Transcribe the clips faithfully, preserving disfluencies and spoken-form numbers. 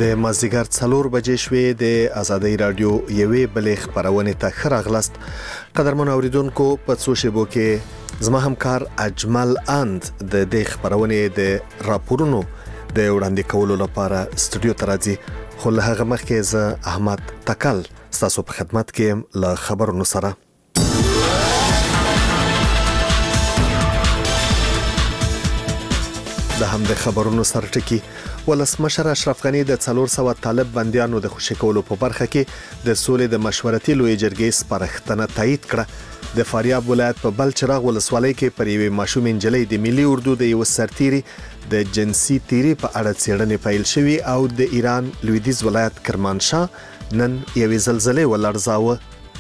د مازدیګر څلور بجې شوې د آزادۍ رادیو یوې بلې خپرونې ته ښه راغلاست. قدرمنو اوریدونکو، په څو شیبو کې زما همکار اجمل اند د دې خپرونې د راپورونو د وړاندې کولو لپاره سټوډیو ته راځي، خو له هغه مخکې زه احمد تکل ستاسو په خدمت کې یم له خبرونو سره. د همدې خبرونو سرټکی ولسمشر اشرف غنی د څلور سوه طالب بندیانو د خوشي کولو په برخه کې د سولې د مشورتي لوی جرګې سپارښتنه تایید کړه. د فاریاب ولایت په بلچراغ ولسوالۍ کې پر یوې ماشوم انجلۍ د ملي اردو د یو سرتیري د جنسي تیری په اړه څېړنې پیل شوې او د ایران لویدیځ ولایت کرمانشاه نن یوې زلزلې ولړزاوه.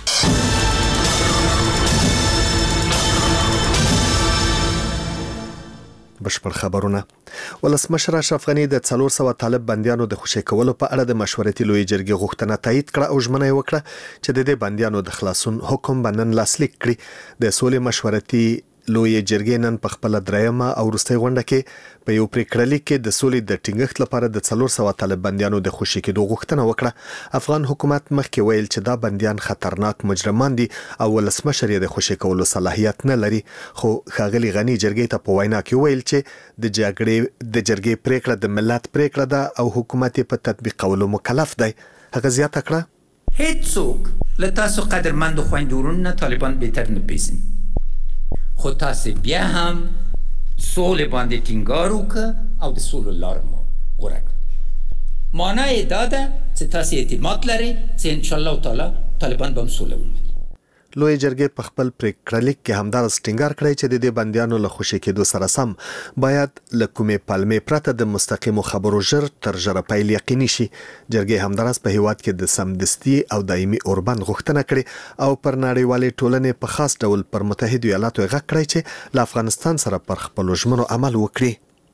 بشپړ خبرونه. ولسمشر اشرف غنی د څلور سوه طالب بندیانو د خوشي کولو په اړه د مشورتي لوی جرګې غوښتنه تایید کړه او ژمنه یې وکړه چې د دې بندیانو د خلاصون حکم به نن لاسلیک کړي. د سولې مشورتي لوی جرګې نن په خپل درېیمه او وروستۍ غونډه کې په یو پریکړلیک کې د سولې د ټینګښت لپاره د څلور سوه طالب بندیانو د خوشي کېدو غوښتنه وکړه. افغان حکومت مخکې ویل چې دا بندیان خطرناک مجرمان دي او ولسمشر یې د خوشي کولو صلاحیت نه لري، خو ښاغلي غنی جرګې ته په وینا کې ویل چې د جګړې د جرګې پریکړه د ملت پریکړه ده او حکومت یې په تطبیقولو مکلف دی. هغه زیاته کړه: هیڅوک له تاسو قدرمند خویندورونو نه طالبان بهتر نه پیژني، خو تاسو بیا هم سولې باندې ټینګار وکړه او د سولې لار مو غوره کړه. معنا یې دا ده چې تاسو اعتماد لرئ چې ان شاء الله تعالی طالبان به هم سوله ومني. لوی جرګې په خپل پریکړلیک کې همدارس ټینګار کړی چې د دې بندیانو له خوشي کېدو سره سم باید له کومې پلمې پرته د مستقیمو خبرو ژر تر ژره پیل یقیني شي. جرګې همدارس په هیواد کې د سمدستي او دایمي اوربند غوښتنه کړې او پر نړیوالې ټولنې په خاص ډول پر متحدو ایالاتو غږ کړی چې له افغانستان سره پر خپلو ژمنو عمل وکړي.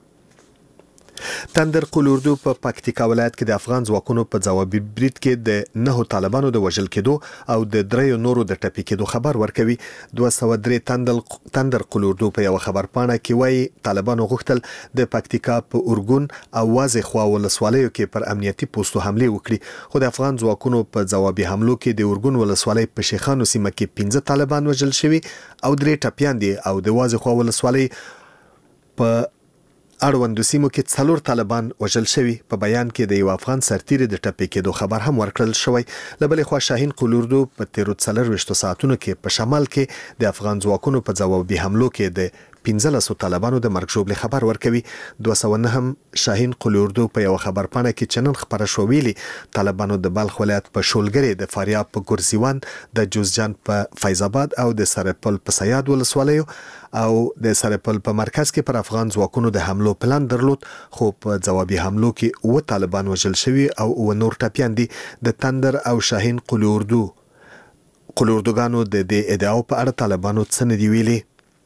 تندر قول اردو په پکتیکا ولایت کې د افغان ځواکونو په ځوابي برید کې د نهو طالبانو د وژل کېدو او د دریو نورو د ټپي کېدو خبر ورکوي. دوه سوه درې تندر قول اردو په یو خبر پاڼه کې وایي طالبانو غوښتل د پکتیکا په اورګون او وازې خوا ولسوالیو کې پر امنیتي پوستو حمله وکړي، خو د افغان ځواکونو په ځوابي حملو کې د اورګون ولسوالۍ په شیخانو سیمه کې پنځه طالبان وژل شوي او درې ټپیان دي او د وازې خوا ولسوالۍ په اړوندو سیمو کې څلور طالبان وژل شوي. په بیان کې د یو افغان سرتیري د ټپي کېدو خبر هم ورکړل شوی. له بلې خوا شاهین قول اردو په تیرو څلرویشتو ساعتونو کې په شمال کې د افغان ځواکونو په ځوابي حملو کې د پنځلسو طالبانو د مرګ ژوبلې خبر ورکوي. دوه سوه نه هم شاهین قول اردو په یو خبر پاڼه کې چې نن خبره شو ویلي طالبانو د بلخ ولایت په شولګرې، د فاریاب په ګرزیوان، د جوزجان په فیض آباد او د سرپل په سیاد ولسوالیو او د سرپل په مرکز کې پر افغان ځواکونو د حملو پلان درلود، خو په ځوابي حملو کې اوه طالبان وژل شوي او اوه نور ټپیان دي. د تندر او شاهین قول اردو قول اردوګانو د دې ادعاو په اړه طالبانو څه نه دي ویلي.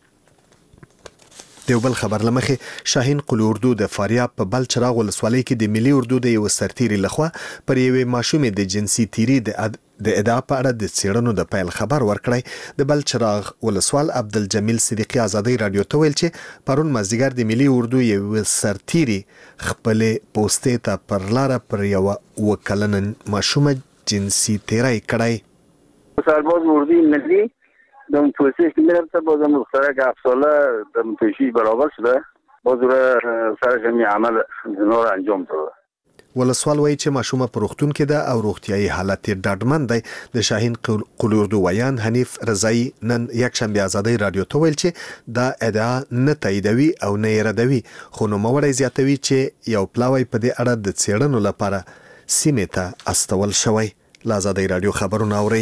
د یو بل خبر لمخې شاهین قول اردو د فاریاب په بلچراغ ولسوالۍ کې د ملي اردو د یو سرتیري لخوا پر یوې ماشومې د جنسي تیری د د ادعا په اړه د څېړنو د پیل خبر ورکړی. د بلچراغ ولسوال عبدالجمیل صدیقي آزادۍ رادیو ته ویل چې پرون مازدیګر د ملي اردو یو سرتیري خپلې پوستې ته پر لاره پر یوه اوه کلنه ماشومه جنسي تیری کړی. سرباز اردوی ملی در توصیح که میرفته بازم مخترک هفت ساله در توشیش برابر شده، باز رو سرش همی عمل زنا رو انجام داده. ولسوال وایي چې ماشومه په روغتون کې ده او روغتیایي حالت یې ډاډمن دی. د شاهین قول اردو ویان حنیف رضایي نن یکشنبه آزادۍ رادیو ته ویل چې دا ادعا نه تاییدوي او نه یې ردوي، خو نوموړی زیاتوي چې یو پلاوی په دې اړه د څېړنو لپاره سیمې ته استول شوی. له آزادۍ رادیو خبرونه اورئ.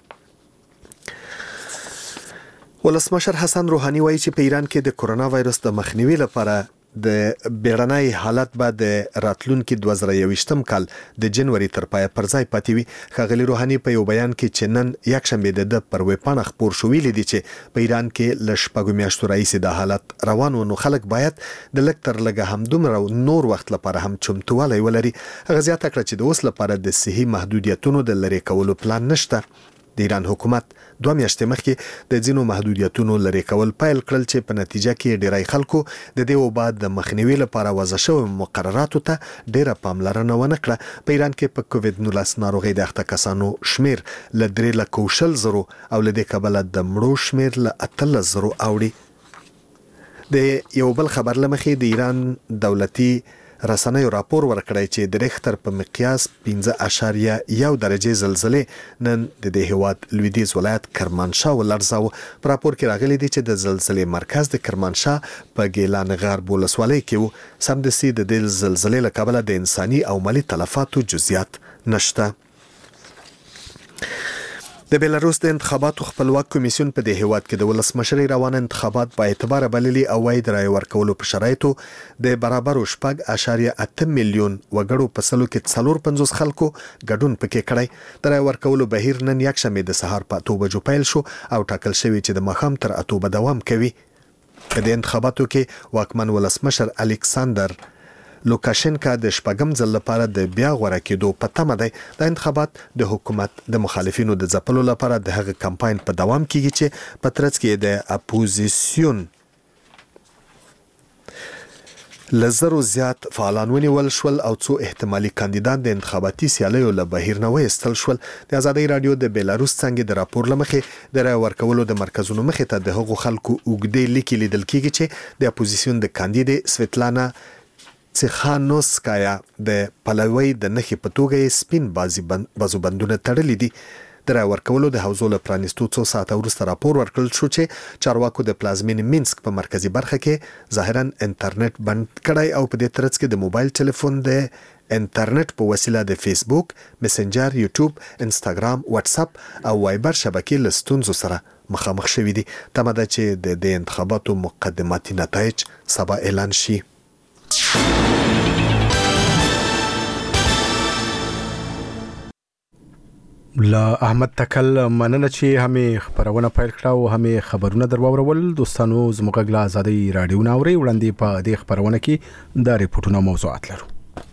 ولسمشر حسن روحاني وایي چې په ایران کې د کورونا وایرس د مخنیوي لپاره د بیړنۍ حالت به د راتلونکي دوه زره یوویشتم کال د جنوري تر پایه پر ځای پاتې وي. ښاغلي روحاني په یو بیان کې چې نن یکشنبه د ده پر ویبپاڼه خپور شو ویلي دي چې په ایران کې له شپږو میاشتو راهیسې دا حالت روان و، نو خلک باید د لږ تر لږه همدومره نور وخت لپاره هم چمتووالی ولري. هغه زیاته کړه چې د اوس لپاره د صحي محدودیتونو د لرې کولو پلان نشته. د ایران حکومت دوه میاشتې مخکې د ځینو محدودیتونو لرې کول پیل کړل چې په نتیجه کې ډیری خلکو د دې وبا د مخنیوي لپاره وضع شوی مقرراتو ته ډیره پاملرنه ونه کړه. په ایران کې په کووډ نولس ناروغۍ د اخته کسانو شمیر له درې لکو شل زرو او له دې کبله د مړو شمیر له اتلس زرو اوړي. د یو بل خبر لمخې د ایران دولتي رسنیو راپور ورکړی چې د ریختر په مقیاس پنځه اعشاریه یو درجه زلزلې نن د دې هیواد لویدیځ ولایت کرمانشاه ولړزاوه. په راپور کې راغلی دی چې د زلزلې مرکز د کرمانشاه په ګیلان غرب ولسوالۍ کې و. سمدستي د دې زلزلې له کبله د انساني او مالي تلفاتو جزئیات نشته. د بیلاروس د انتخاباتو خپلواک کمیسیون په دې هیواد کې د ولسمشرۍ روان انتخابات با اعتبار بللي او وايي د رای ورکولو په شرایطو د برابر شپږ اعشاریه اته میلیون وګړو په سلو کې څلور پنځوس خلکو ګډون پکې کړی. د رای ورکولو بهیر نن یکشنبه د سهار په اته بجو پیل شو او ټاکل شوی چې د ماښام تر اته به دوام کوي. په دې انتخاباتو کې واکمن ولسمشر الکساندر لوکاشنکا د شپږم ځل لپاره د بیا غوړه کېدو په تمه دی. د انتخابات د حکومت د مخالفینو د ځپلو لپاره د هغه کمپاین په دوام کېږي چې په ترڅ کې د اپوزیسیون لزرو زیات فعالان ونیول شول او څو احتمالي کاندیدان د انتخاباتي سیالیو له بهیر نه وایستل شول. د ازادۍ رادیو د بیلاروس څنګه د راپور لمخې د رای ورکولو د مرکزونو مخې ته د هغو خلکو اوږدې لیکې لیدل کېږي چې د اپوزیسیون د کاندید سویتلانا سیخانوسکایا د پلوي د نخې په توګه سپین بازي بازو بندونه تړلې دي. د رای ورکولو د حوزو له پرانیستو څو ساعته وروسته راپور ورکړل شو چې چارواکو د پلازمین مینسک په مرکزی برخه کې ظاهرا انټرنیټ بند کړی او په دې ترڅ کې د موبایل ټلیفون د انټرنیټ په وسیله د فیسبوک، میسنجر، یوټیوب، انستګرام، واتس اپ او وایبر شبکې له ستونزو سره مخامخ شوي دي. تمه ده چې د دې انتخاباتو مقدماتي نتایج سبا اعلان شي. لا احمد تکل مننه چې همې خبرونه پیل کړه او همې خبرونه درواورول. دوستانو زموږ غلا ازادي رادیو ناوري وړاندې په دې خبرونه کې د ریپورتونو موضوعات لرو.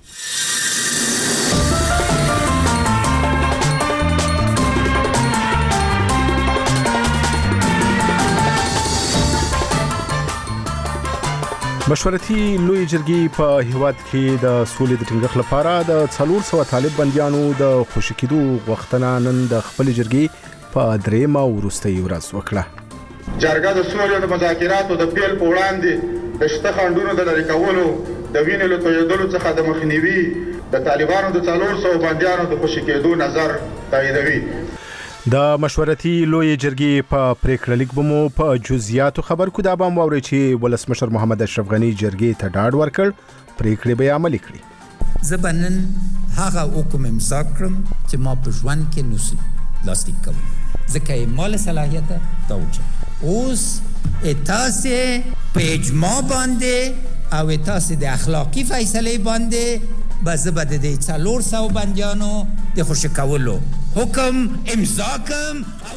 مشورتي لوی جرګې په هیواد کې د سولې د ټینګښت لپاره د څلور سوه طالب بنديانو د خوشي کېدو غوښتنه نن د خپل جرګې په درېیمه وروستۍ ورځ وکړه. جرګه د سولې او د مذاکراتو د پیل په وړاندې د شته خنډونو د لرې کولو، د وینې له تویېدلو څخه د مخنیوي، د طالبانو د څلور سوه بندیانو د خوشي کېدو نظر تاییدوي. د مشورتي لوی جرګې په پریکړه لیک به مو په جزئیاتو خبر کو. دا به مو واورئ چې ولسمشر محمد اشرف غنی جرګې ته ډاډ ورکړ پریکړې به عملي کړي. زه به نن هغه حکم امضا کړم چې ما په ژوند کې نوسو لاسلیک کوم، ځکه یې مال صلاحیت ته وچه. اوس تاسې په اجماع باندې او تاسې د اخلاقی فیصلې باندې به زه به د دې څلور سوه بندیانو د خوشي کولو حکم امضا کوم.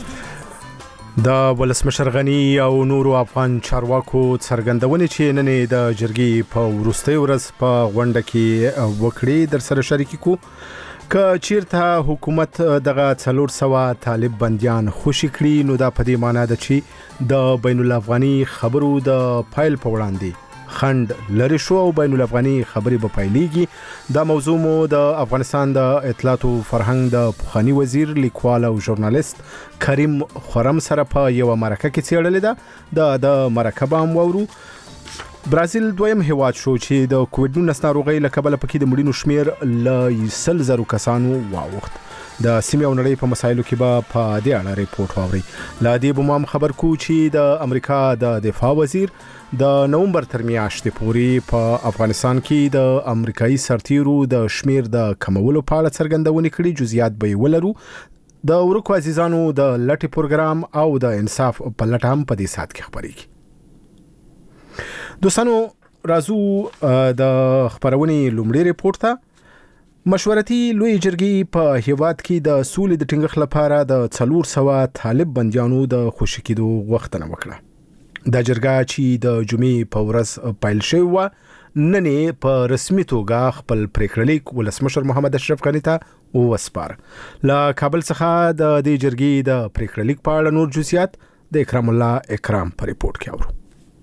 د ولسمشر غنی او نورو افغان چارواکو څرګندونې چې نن د جرګې په وروستۍ ورځ په غونډه کې وکړې در سره شریک کو. که چیرته حکومت دغه څلور سوه طالب بندیان خوشي کړي نو دا په دې معنی ده چې د بین الافغاني خبرو د فایل په وړاندې خند لري شو او بین الافغاني خبري به پایلېږي. دا موضوع مو د افغانستان د اطلاعات او فرهنګ د پخوانی وزیر، لیکوال او ژورنالیست کریم خرم سره په یو مرکه کې څېړلې ده. د د مرکه به هم واورو. برازیل دویم هیواد شو چې د کووډ نولس ناروغۍ له کبله پکې د مړینو شمیر له سل زرو کسانو واوښت. د سیمې او نړۍ په مسایلو کې به په دې اړه ریپورت واورئ. لا دې به هم خبر کو چې د امریکا د دفاع وزیر د نومبر تر میاشتې پورې په افغانستان کې د امریکایي سرتیرو د شمیر د کمولو په اړه څرګندونې کړي. جزئیات به ولرو. د ورکو عزیزانو د لټي پروګرام او د انصاف په لټه هم په دې سات کې خبرېږي. دوستانو راځو د خبرونې لومړی ریپورت ته. مشورتي لوی جرګې په هیواد کې د سولې د ټینګښت لپاره د څلور سوه طالب بندیانو د خوشي کېدو غوښتنه وکړه. دا جرګه چې د جمعې په ورځ پیل شوې وه نن په رسمي توګه خپل پریکړه لیک ولسمشر محمد اشرف غنی ته وسپار. له کابل څخه د دې جرګې د پریکړه لیک په اړه نور جزئیات د اکرام الله اکرام په ریپورت کې اورو.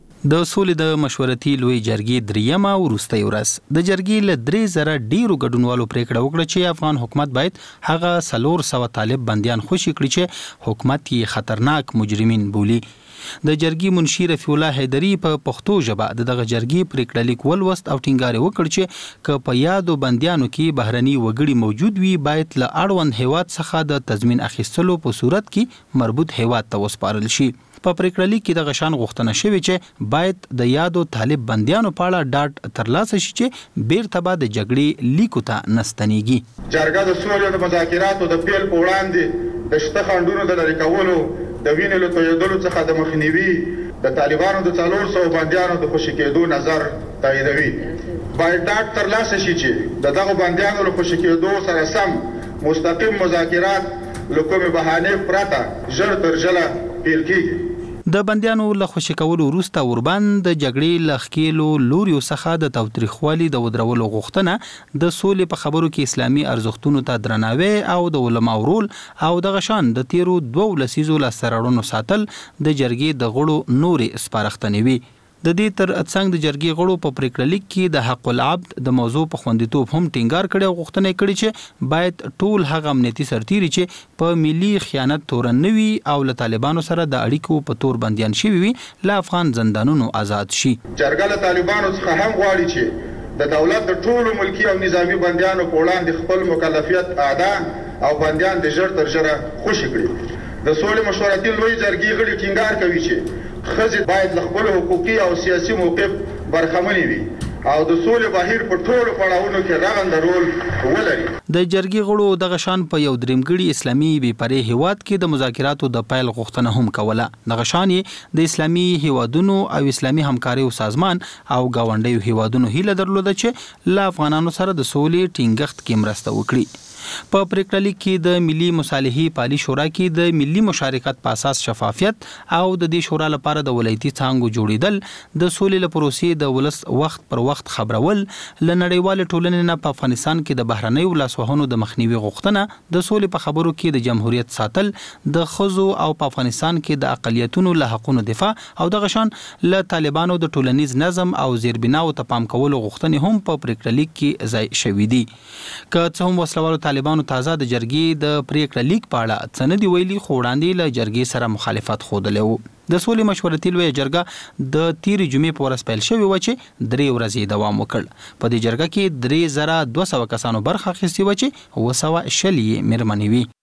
د سولې د مشورتي لوی جرګې دریمه وروستۍ ورځ د جرګې له درې زره ډیرو ګډونوالو پریکړه وکړه چې افغان حکومت باید هغه څلور سوه طالب بندیان خوشي کړي چې حکومت یې خطرناک مجرمین بولي. د جرګې منشي رفیع الله حیدری په پښتو ژبه دغه جرګې پریکړه لیک ولوست او ټینګار وکړ چې که په یادو بندیانو کې بهرني وګړي موجود وي باید له اړوند هیواد څخه د تضمین اخیستلو په صورت کې مربوط هیواد ته وسپارل شي. په پریکړه لیک کې د غشان غوښتنه شوې چې باید د یادو طالب بندیانو په اړه ډاډ ترلاسه شي چې بیرته به د جګړې لیکو ته نستنیږي. جرګه د سولې د مذاکراتو د پیل په وړاندې د شته خنډونو د لرې کولو د وینې له تویېدلو څخه د مخنیوي د طالبانو د څلور سوه بندیانو د خوشي کېدو نظر تاییدوي. باید ډاډ ترلاسه شي چې د دغو بندیانو له خوشي کېدو سره سم مستقیم مذاکرات له کومې بهانې پرته ژر تر ژره پیل کېږي. د بندیانو له خوشي کولو وروسته اوربان د جګړې له ښکېلو لوریو څخه د تاوتریخوالي د ودرولو غوښتنه د سولې په خبرو کې اسلامي ارزښتونو ته درناوی او د علماو رول او د غشان د تیرو دوو لسیزو لاسته راوړنو ساتل د جرګې د غړو نورې سپارښتنې وي. د دې تر څنګ د جرګې غړو په پریکړه لیک کې د حق العبد د موضوع په خوندیتوب هم ټینګار کړی او غوښتنه کړې چې باید ټول هغه امنیتي سرتیري چې په ملي خیانت تورن نه وي او له طالبانو سره د اړیکو په تور بندیان شوي وي له افغان زندانونو آزاد شي. جرګه له طالبانو څخه هم غواړي چې د دولت د ټولو ملکي او نظامي بندیانو په وړاندې خپل مکلفیت ادا او بندیان د ژر تر ژره خوشي کړي. د سولې مشورتي لوی جرګې غړي ټینګار کوي چې ښځې باید له خپل حقوقي او سیاسي موقف برخمنې وي او د سولې بهیر په ټولو پړاوونو کې رغنده رول ولري. د جرګې غړو دغه شان په یو درېمګړي اسلامي بې پرې هیواد کې د مذاکراتو د پیل غوښتنه هم کوله. دغه شان یې د اسلامي هیوادونو او اسلامي همکاریو سازمان او ګاونډیو هیوادونو هیله درلوده چې له افغانانو سره د سولې ټینګښت کې مرسته وکړي. په پریکړه لیک کې د ملي مصالحې پالي شورا کې د ملي مشارکت په اساس شفافیت او د دې شورا لپاره د ولایتي څانګو جوړیدل، د سولې له پروسې د ولس وخت پر وخت خبرول، له نړیوال ټولنې نه په افغانستان کې د بهرنیو لاسوهنو د مخنیوي غوښتنه، د سولې په خبرو کې د جمهوریت ساتل، د ښځو او په افغانستان کې د اقلیتونو له حقونو دفاع او دغه شان له طالبانو د ټولنیز نظم او زیربناو ته پام کولو غوښتنې هم په پریکړه لیک کې ځای شوې دي. که څه هم وسلوالو طالبانو تازه د جرګې د پریکړه لیک په اړه څه نه دي ویلي، خو وړاندې له جرګې سره مخالفت ښودلی و. د سولې مشورتي لویه جرګه د تیرې جمعې په ورځ پیل شوې وه چې درې ورځې دوام وکړ. په دې جرګه کې درې زره دوه سوه کسانو برخه اخیستې وه چې اووه سوه شل یې مېرمنې وي.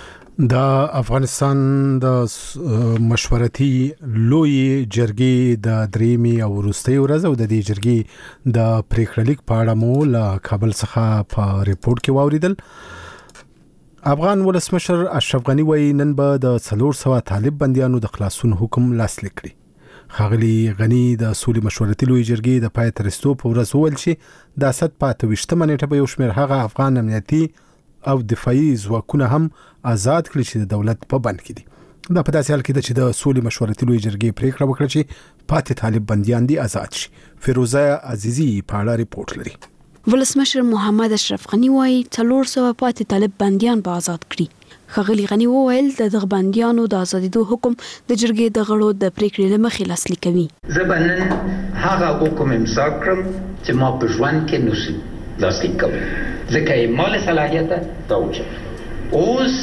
د افغانستان د مشورتي لوی جرګې د درېیمې او وروستۍ ورځ او د دې جرګې د پریکړه لیک په اړه مو له کابل څخه په ریپورت کې واوریدل. افغان ولسمشر اشرف غنی وایي نن به د څلور سوه طالب بندیانو د خلاصون حکم لاسلیک کړي. ښاغلي غنی د سولې مشورتي لوی جرګې د پای ته رسېدو په ورځ وویل چې د اسد په اته ویشتمه نیټه به یو شمېر هغه افغان امنیتي او دفاعي ځواکونه هم آزاد کړي چې د دولت په بند کې دي. دا په داسې حال کې ده چې د سولې مشورتي لوی جرګې پریکړه وکړه چې پاتې طالب بندیان دي آزاد شي. فیروزه عزیزي په اړه ریپورت لري. ولسمشر محمد اشرف غنی وایي څلور سوه پاتې طالب بندیان به آزاد کړي. ښاغلي غنی وویل د دغه بندیانو د آزادېدو حکم د جرګې د غړو د پریکړې له مخې لاسلیک کوي. زه به نن هغه حکم امضا کړم چې ما په ژوند کې نشم لاسلیک کولی، ځکه یې ما له صلاحیته راوچت. اوس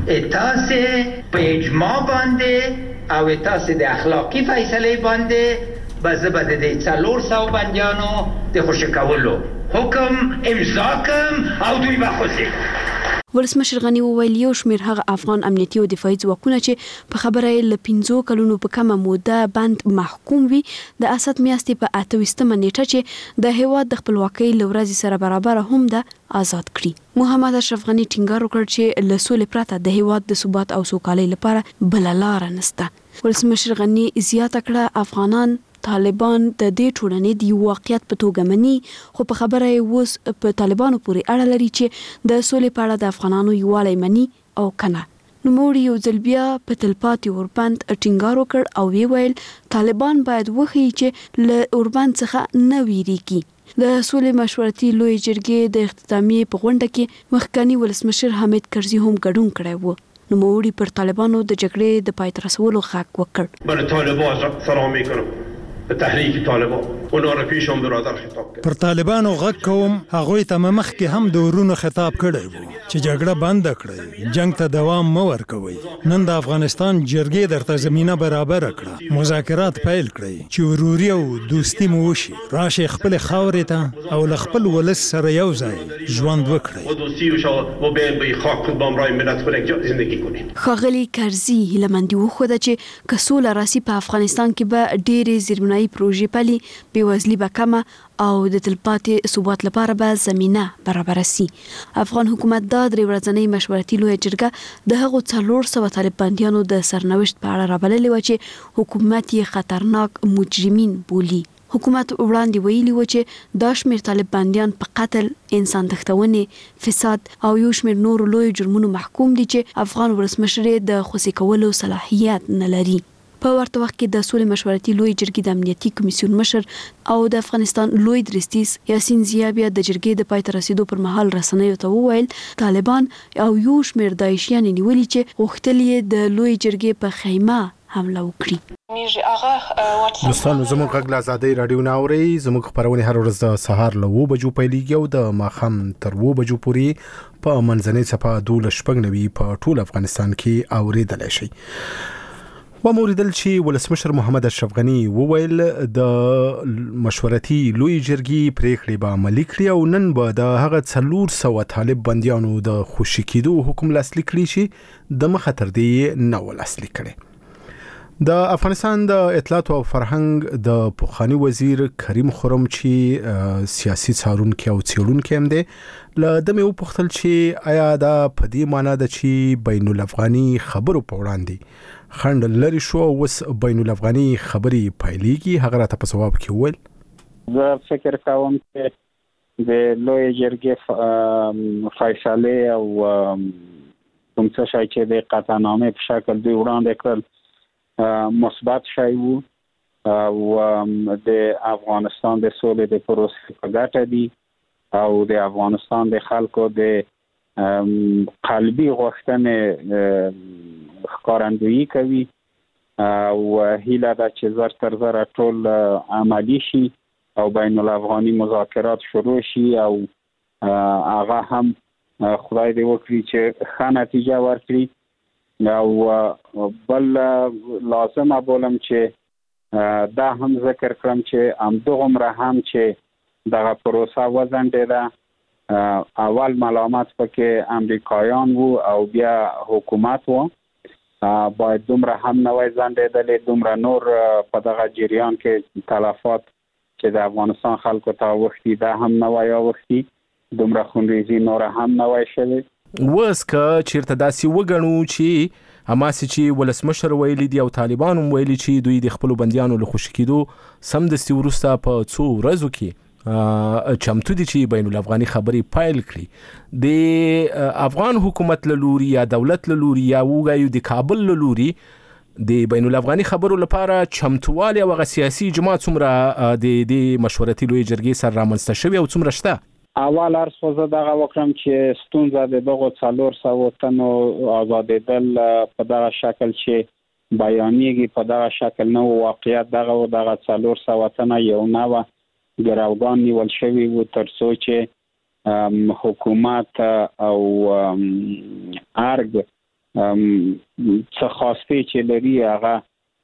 تاسې په اجماع باندې او تاسې د اخلاقي فیصلې باندې به زه به د دې څلور سوه بندیانو د خوشي کولو حکم امضا کم او دوی به خوشي. ولسمشر غنی وویل یو شمېر هغه افغان امنیتي او دفاعي ځواکونه چې په خبره یې له پنځو کلونو په کمه موده بند محکوم وي، د اسد میاشتې په اته ویشتمه نیټه چې د هیواد د خپلواکۍ له ورځې سره برابره هم ده آزاد کړي. محمد اشرف غنی ټینګار وکړ چې له سولې پرته د هیواد د ثبات او سوکالۍ لپاره بله لاره نشته. ولسمشر غنی زیاته کړه افغانان طالبان د دې ټولنې د یو واقعیت په توګه مني، خو په خبره یې اوس په طالبانو پورې اړه لري چې د سولې په اړه د افغانانو یووالی مني او کنه. نوموړي یو ځل بیا په تلپاتې اوربند ټینګار وکړ او ویې ویل طالبان باید وښیي چې له اوربند څخه نه ویریږي. د سولې مشورتي لوی جرګې د اختتامیې په غونډه کې مخکنی ولسمشر حامد کرزي هم ګډون کړی و. نوموړي پر طالبانو د جګړې د پای ته رسولو غږ وکړ. بر طالبان سلام میکنم به تحریک طالبان اونا را پیشم برادر خطاب کړ. پر طالبانو غږ کوم هغه ته مخکې هم د ورونو خطاب کړی وو چې جګړه بند کړئ، جنگ ته دوام مو ورکوي. نن د افغانستان جرګې درته زمينه برابر کړه، مذاکرات پیل کړئ چې وروري او دوستي مو وشي. راشه خپل خاورې ته او ل خپل ولس سره یو ځای ژوند وکړئ. ښاغلي کرزي هیلهمندي وښوده چې که سوله راسي په افغانستان کې به ډېرې زیربنایي پروژې پلي، بېوزلي به کمه او د تلپاتې ثبات لپاره به زمینه برابر سي. افغان حکومت دا درې ورځنۍ مشورتي لویه جرګه د هغو څلور سوه طالب بندیانو د سرنوشت په اړه رابللې وه چې حکومت یې خطرناک مجرمین بولي. حکومت وړاندې ویلي و چې دا شمېر طالب بندیان په قتل، انسان تښتونې، فساد او یو شمېر نورو لویو جرمونو محکوم دي چې افغان ولسمشر یې د خوسي کولو صلاحیت نه لري. په ورته وخت کې د سولې مشورتي لوی جرګې د امنیتي کمیسیون مشر او د افغانستان لوی درستیز یاسین زیا بیا د جرګې د پای ته رسیدو پر مهال رسنیو ته وویل طالبان او یو شمېر داعشیان نیولي چې غوښتل یې د لوی جرګې په خیمه حمله وکړي. دوستانو زموږ غږ له ازادۍ راډیو نه اورئ. زموږ خپرونې هر ورځ د سهار له اوه بجو پیلېږي او د ماښام تر اوه بجو پورې په منځنۍ څپه دولس شپږ نوي په ټول افغانستان کې اورېدلی شئ. وموریدل چې ولسمشر محمد اشرف غني وویل د مشورتي لوی جرګې پریکړې به عملي کړي او نن به د هغه څلور سوه طالب بندیانو د خوشي کېدو حکم لاسلیک کړي چې د مخه تر دې نه و لاسلیک کړی. د افغانستان د اطلاعات او فرهنګ د پخوانی وزیر کریم خرم چې سیاسي څارونکي او څېړونکي هم دی له دمې وپوښتل چې آیا دا په دې معنا ده چې بین الافغاني خبرو په وړاندې خنډ لري شو او اوس بین الافغاني خبرې پیلېږي؟ هغه راته په ځواب کې وویل زه فکر کوم چې د لوی جرګې فیصلې او کوم څه شی چې د قطعنامې په شکل دوی وړاندې کړل مثبت شی وو او د افغانستان د سولې د پروسې په ګټه دي او د افغانستان د خلکو د قلبي غوښتنې ښکارندویي کوي او هیله ده چې زر تر زره ټول عملي شي او بین الافغاني مذاکرات شروع شي او هغه هم خدای دې وکړي چې ښه نتیجه ورکړي. او بل لازمه بولم چې دا هم ذکر کړم چې همدغومره هم چې دغه پروسه وځنډېده، اول ملامت پکې امریکایان وو او بیا حکومت وو، باید دومره هم نه وای ځنډېدلې، دومره نور په دغه جریان کې تلفات چې د افغانستان خلکو ته اوښتي دا هم نه وای اوښتي، دومره خونریزي نوره هم نه وای شوې. اوس که چیرته داسې وګڼو چې هماسې چې ولسمشر ویلي دي او طالبان هم ویلي چې دوی د خپلو بندیانو له خوشي کېدو سمدستي وروسته په څو ورځو کې چمتو دي چې بین الافغاني خبرې پیل کړي، د افغان حکومت له لوري یا دولت له لوري یا وګایو د کابل له لوري د بین الافغاني خبرو لپاره چمتووالی او هغه سیاسي اجماع څومره د دې مشورتي لوی جرګې سره رامنځته شوي او څومره شته؟ اول عرض خو زه دغه وکړم چې ستونزه د دغو څلور سوو تنو آزادېدل په دغه شکل چې بیانیږي په دغه شکل نه و. واقعیت دغه و دغه څلور سوه تنه یو نوه ګروګان نیول شوي وو تر څو چې حکومت او ارګ څه خواسته چې لري هغه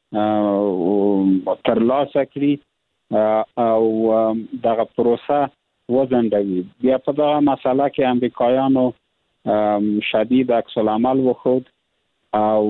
ترلاسه کړي او دغه پروسه وځنډوي. بیا په دغه مسله کې امریکایانو شدید عکس العمل وښود او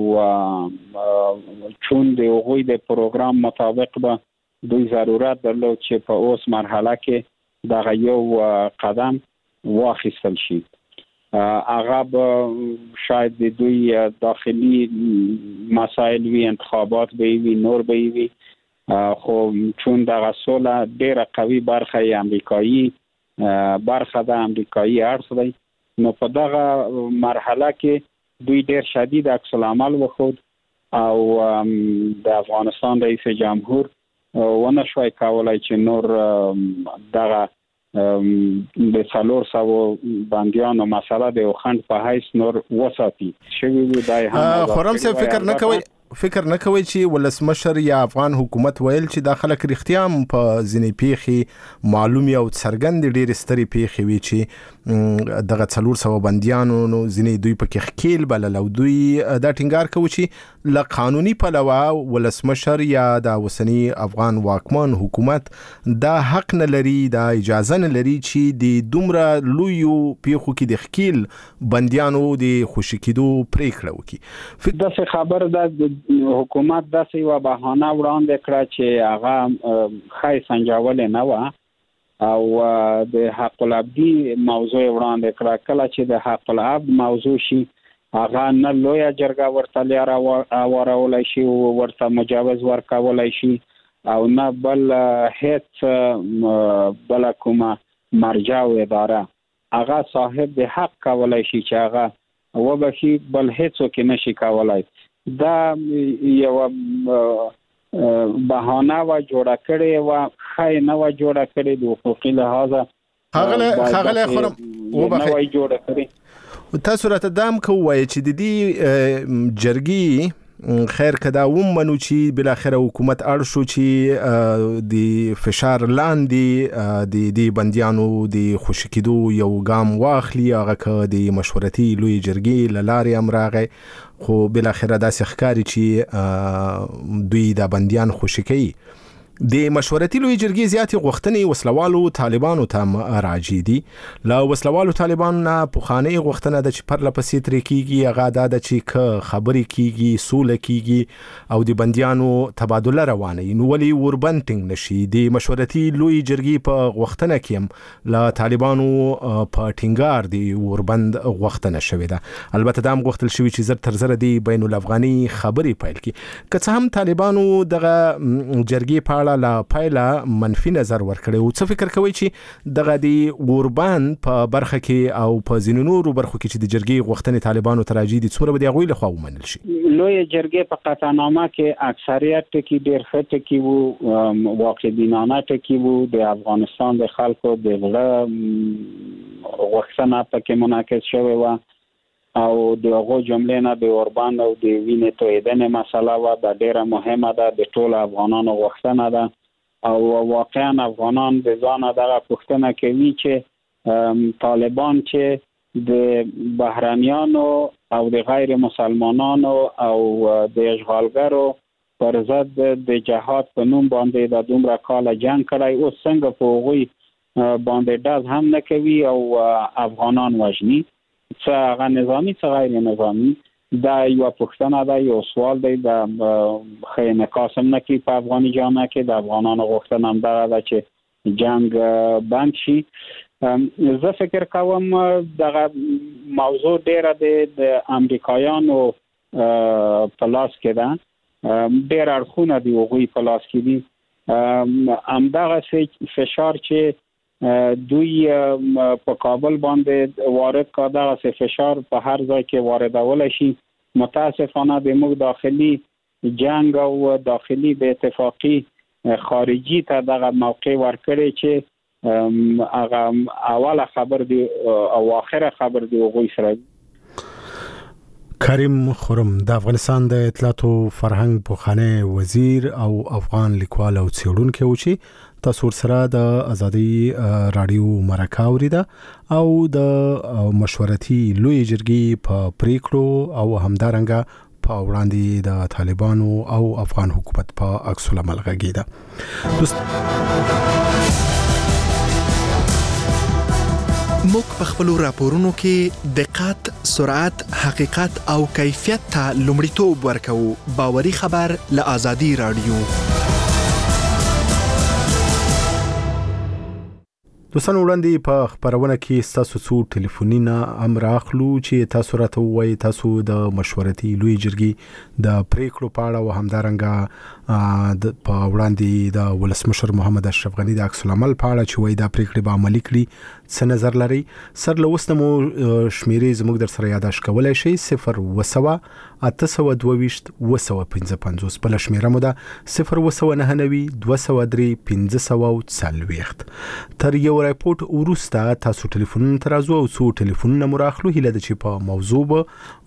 چون د هغوی د پروګرام مطابق به دوی ضرورت درلود چې په اوس مرحله کې دغه یو قدم واخیستل شي. هغه به شاید د دوی داخلي مسائل وي، انتخابات به وي، نور به وي، خو چون دغه سوله ډېره قوي برخه یې امریکایي برخه ده، امریکایي اړخ دی، نو په دغه مرحله کې دوی ډېر شدید عکس العمل وښود او د افغانستان رئیس جمهور ونه شوای کولای چې نور دغه د څلور سوه بندیانو مسله د خند په حیث نور وساتي شوی وي. دا هم خرم څه فکر نه کوي فکر نه کوي چې ولسمشر یا افغان حکومت ویل چې د خلک رښتیا هم په ځینې پیښې معلومي او څرګند ډېر ستري پیښې وي چې دغه څلور سوه بندیانو نو ځینې دوی پکې ښکیل بلل او دوی دا ټینګار کوي چې له قانوني پلوه ولسمشر یا د اوسني افغان واکمن حکومت دا حق نه لري، دا اجازه نه لري چې د دومره لویو پیښو کې د ښکیل بندیانو د خوشي کېدو پرېکړه وکړي. داسې خبر ده حکومت داسې یوه بهانه وړاندې کړه چې هغه ښایي سنجولې نه وه او د حق العبدي موضوع وړاندې کړه. کله چې د حق العبد موضوع شي هغه نه لویه جرګه ورته لیاره وارولی شي، ورته مجوز ورکولی شي او نه بل هیڅ بله کومه مرجع و اداره هغه صاحب د حق کولی شي چې هغه وبخي، بل هیڅوک نشي کولی. دا یو بهانه و جوړه کړې و، خای نه و جوړه کړې د حقوقي لحاظه هغه هغه خرم وبخي نه و جوړه کړې. تاسو راته دام کوی چې د دې جرګې خیر کدا ومنو چې بل اخر حکومت اړ شو چې د فشار لاندې د د بنديانو د خوشی کېدو یو ګام واخلي، هغه ک د مشورتي لوی جرګې لارې امراغه خو بل اخر داسې ښکاری چې دوی د بنديان خوشی کوي. د مشورتي لوی جرګې زیاتې غوښتنې وسلوالو طالبانو ته راجي دي. لا وسلوالو طالبانو نه پخانه غوښتنه د چې پر لپسې تر کېږي هغه د چې ک خبرې کېږي، سوله کېږي او د بنديانو تبادله روانه نو ولي وربنټینګ نشي. د مشورتي لوی جرګې په غوښتنه کې هم لا طالبانو په ټینګار دی وربند غوښتنه شوې ده. البته دا هم غوښتل شوی چې زر تر زر دی بین الافغاني خبرې پیل کړي. که څه هم طالبانو دغه جرګې په لا پایله منفي نظر ورکړي. او څه فکر کوي چې دغه دی وربان په برخه کې او په ځینو نورو برخو کې چې د جرګې غوښتنې طالبانو تراجي دي څومره به د هغوی لخوا ومنل شي؟ لوی جرګې په قطعنامه کې اکثریت ټکي ډېر ښه ټکي وو، واقع بینانه ټکي وو، د افغانستان د خلکو د زړه غوښتنه پکې منعکس شوې وه او د هغو جملې نه د اوربان او د وینې تویېدنې مسله وه. دا ډېره مهمه ده، د ټولو افغانانو غوښتنه ده او واقعا افغانان د ځانه دغه پوښتنه کوي چې طالبان چې د بهرنیانو او د غیر مسلمانانو او د اشغالګرو پر ضد د جهاد په نوم باندې د دومره کاله جنگ کړی، اوس څنګه په هغوی باندې ډز هم نه کوي او افغانان وژني، څه هغه نظامي څه غیر نظامي. دا یو پوښتنه ده، یو سوال دی، د ښه انعکاس هم نه کوي په افغاني جامعه کې. د افغانانو غوښتنه هم دغه ده چې جنگ بند شي. زه فکر کوم دغه موضوع ډېره د امریکایانو په لاس کې ده، ډېر اړخونه د هغوی په لاس کې دي. همدغه فشار چې دوی په کابل باندې وارد کا، دغه فشار په هر ځای کې واردولی شي. متاسفانه د موږ داخلي جنگ او داخلي بې اتفاقي خارجي ته دغه موقع ورکړی چې هغه اوله خبر دی او آخره خبر دی هغوی سره. کریم خرم د افغانستان د اطلاعات او فرهنګ پوخانه وزیر او افغان لیکوال او څېړونکی و چې تاسو سره د ازادي رادیو مرکه اوریده او د مشورتي لوی جرګې په پریکړو او همدارنګه په وړاندې د طالبانو او افغان حکومت په عکس العمل غږیده. موږ په خپل راپورونو کې دقت، سرعت، حقیقت او کیفیت ته لومړیتوب ورکوو. باوري خبر له ازادي رادیو. دوستانو وړاندې په خبرونه کې تاسو څو ټلیفونونه امر اخلو چې تاسو راته وایي تاسو د مشورتي لوی جرګې د پریکړو په اړه او همدارنګه د په وړاندې د ولسمشر محمد اشرف غنی د عکس العمل په اړه چې وایي دا پریکړې به عملي کړي څه نظر لري. سر لوسته مو شمیرې زموږ در سره یاداش کولای شي صفر وسوه اته سوه دوه ویشت اوه سوه پنځه پنځوس. بل شمیره مو ده صفر وسوه نهه نوي دوه سوه درې پنځه سوه څلوېښت. تر یو ریپورت وروسته تاسو ټلیفون ترازو او څو ټلیفونونه مراخلو هله د چې په موضوع به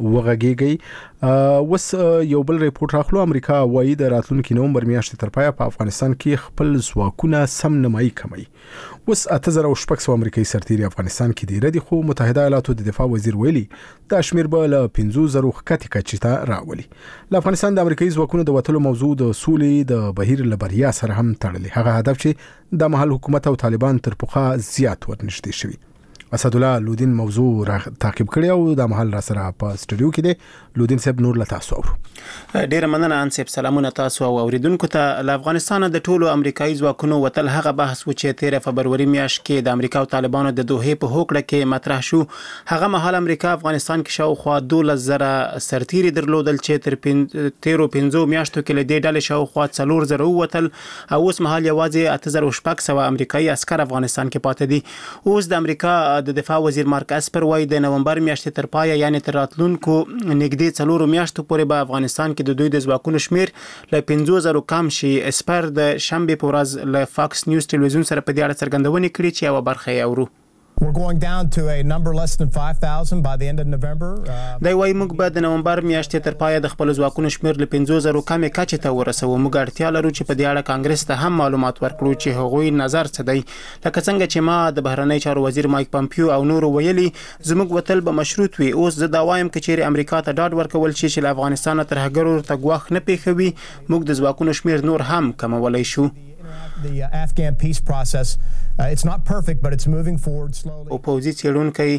وغږیږي. وس یو بل ریپورت راخلو. امریکا وایي د راتلونکي نومبر میاشتې تر پایه په افغانستان کې خپل ځواکونه سم نمایي کموي. وس اته زره او شپږ سوه امریکایي سرتیري افغانستان کې دي ردي، خو متحده ایالاتو د دفاع وزیر ویلي دا شمیر به له پنځه زره ښکته کچې ته راولي. له افغانستان د امریکایي ځواکونو د وتلو موضوع د سولې د بهیر له بریا سره هم تړلې. هغه هدف چې د محل حکومت او طالبان تر پخوا زیات ورنږدې شوي. اسدالله لودین موضوع را تعقیب کړی او د محل را سره په سټوډیو کې دی. لودین صاحب نور له تاسو اورو. ډیره مننه انصب. سلامونه تاسو او اوریدونکو ته. له افغانستان د ټولو امریکایي ځواکونو وتل هغه بحث و چې تیر فبروري میاشت کې د امریکا او طالبانو د دوحې په هوکړه کې مطرح شو. هغه مهال امریکا افغانستان کې شاوخوا دولس زره سرتیري درلودل چې تر تیرو پنځو میاشتو کې له دې ډلې شاوخوا څلور زره ووتل او اوس مهال یوازې اته زره شپږ سوه امریکایي عسکر افغانستان کې پاتې دي. اوس د امریکا د دفاع وزیر مارک اسپر وايي د نومبر میاشتې تر پایه یعنی تر راتلونکو نږدې څلورو میاشتو پورې به افغانستان کې د دوی د ځواکونو شمیر له پنځه زره کم شي. اسپر د شنبه په ورځ له فاکس نیوز ټلویزیون سره په دې اړه څرګندونه کړې چې یو برخه یې اورو. We're going down to a number less than five thousand by the end of November. دا وايي موږ به د نومبر میاشتې تر پایه د خپل ځواکونو شمیر له پنځه زره کمې کچې ته ورسوو. موږ اړتیا لرو چې په دې اړه کانګرس ته هم معلومات ورکړو چې هغوی نظر څه دی. لکه څنګه چې ما د بهرنی چارو وزیر مایک پامپیو او نور ویلي زموږ وتل به مشروط وي. اوس زه دا وایم چې چیرې امریکا ته ډاډ ورکول شي چې له افغانستان تر هغه ته ګواښ نه پیښوي موږ د ځواکونو شمیر نور هم کمولای شو. The uh, Afghan peace process, uh, it's not perfect, but it's moving forward slowly. او پوځي څېړونکی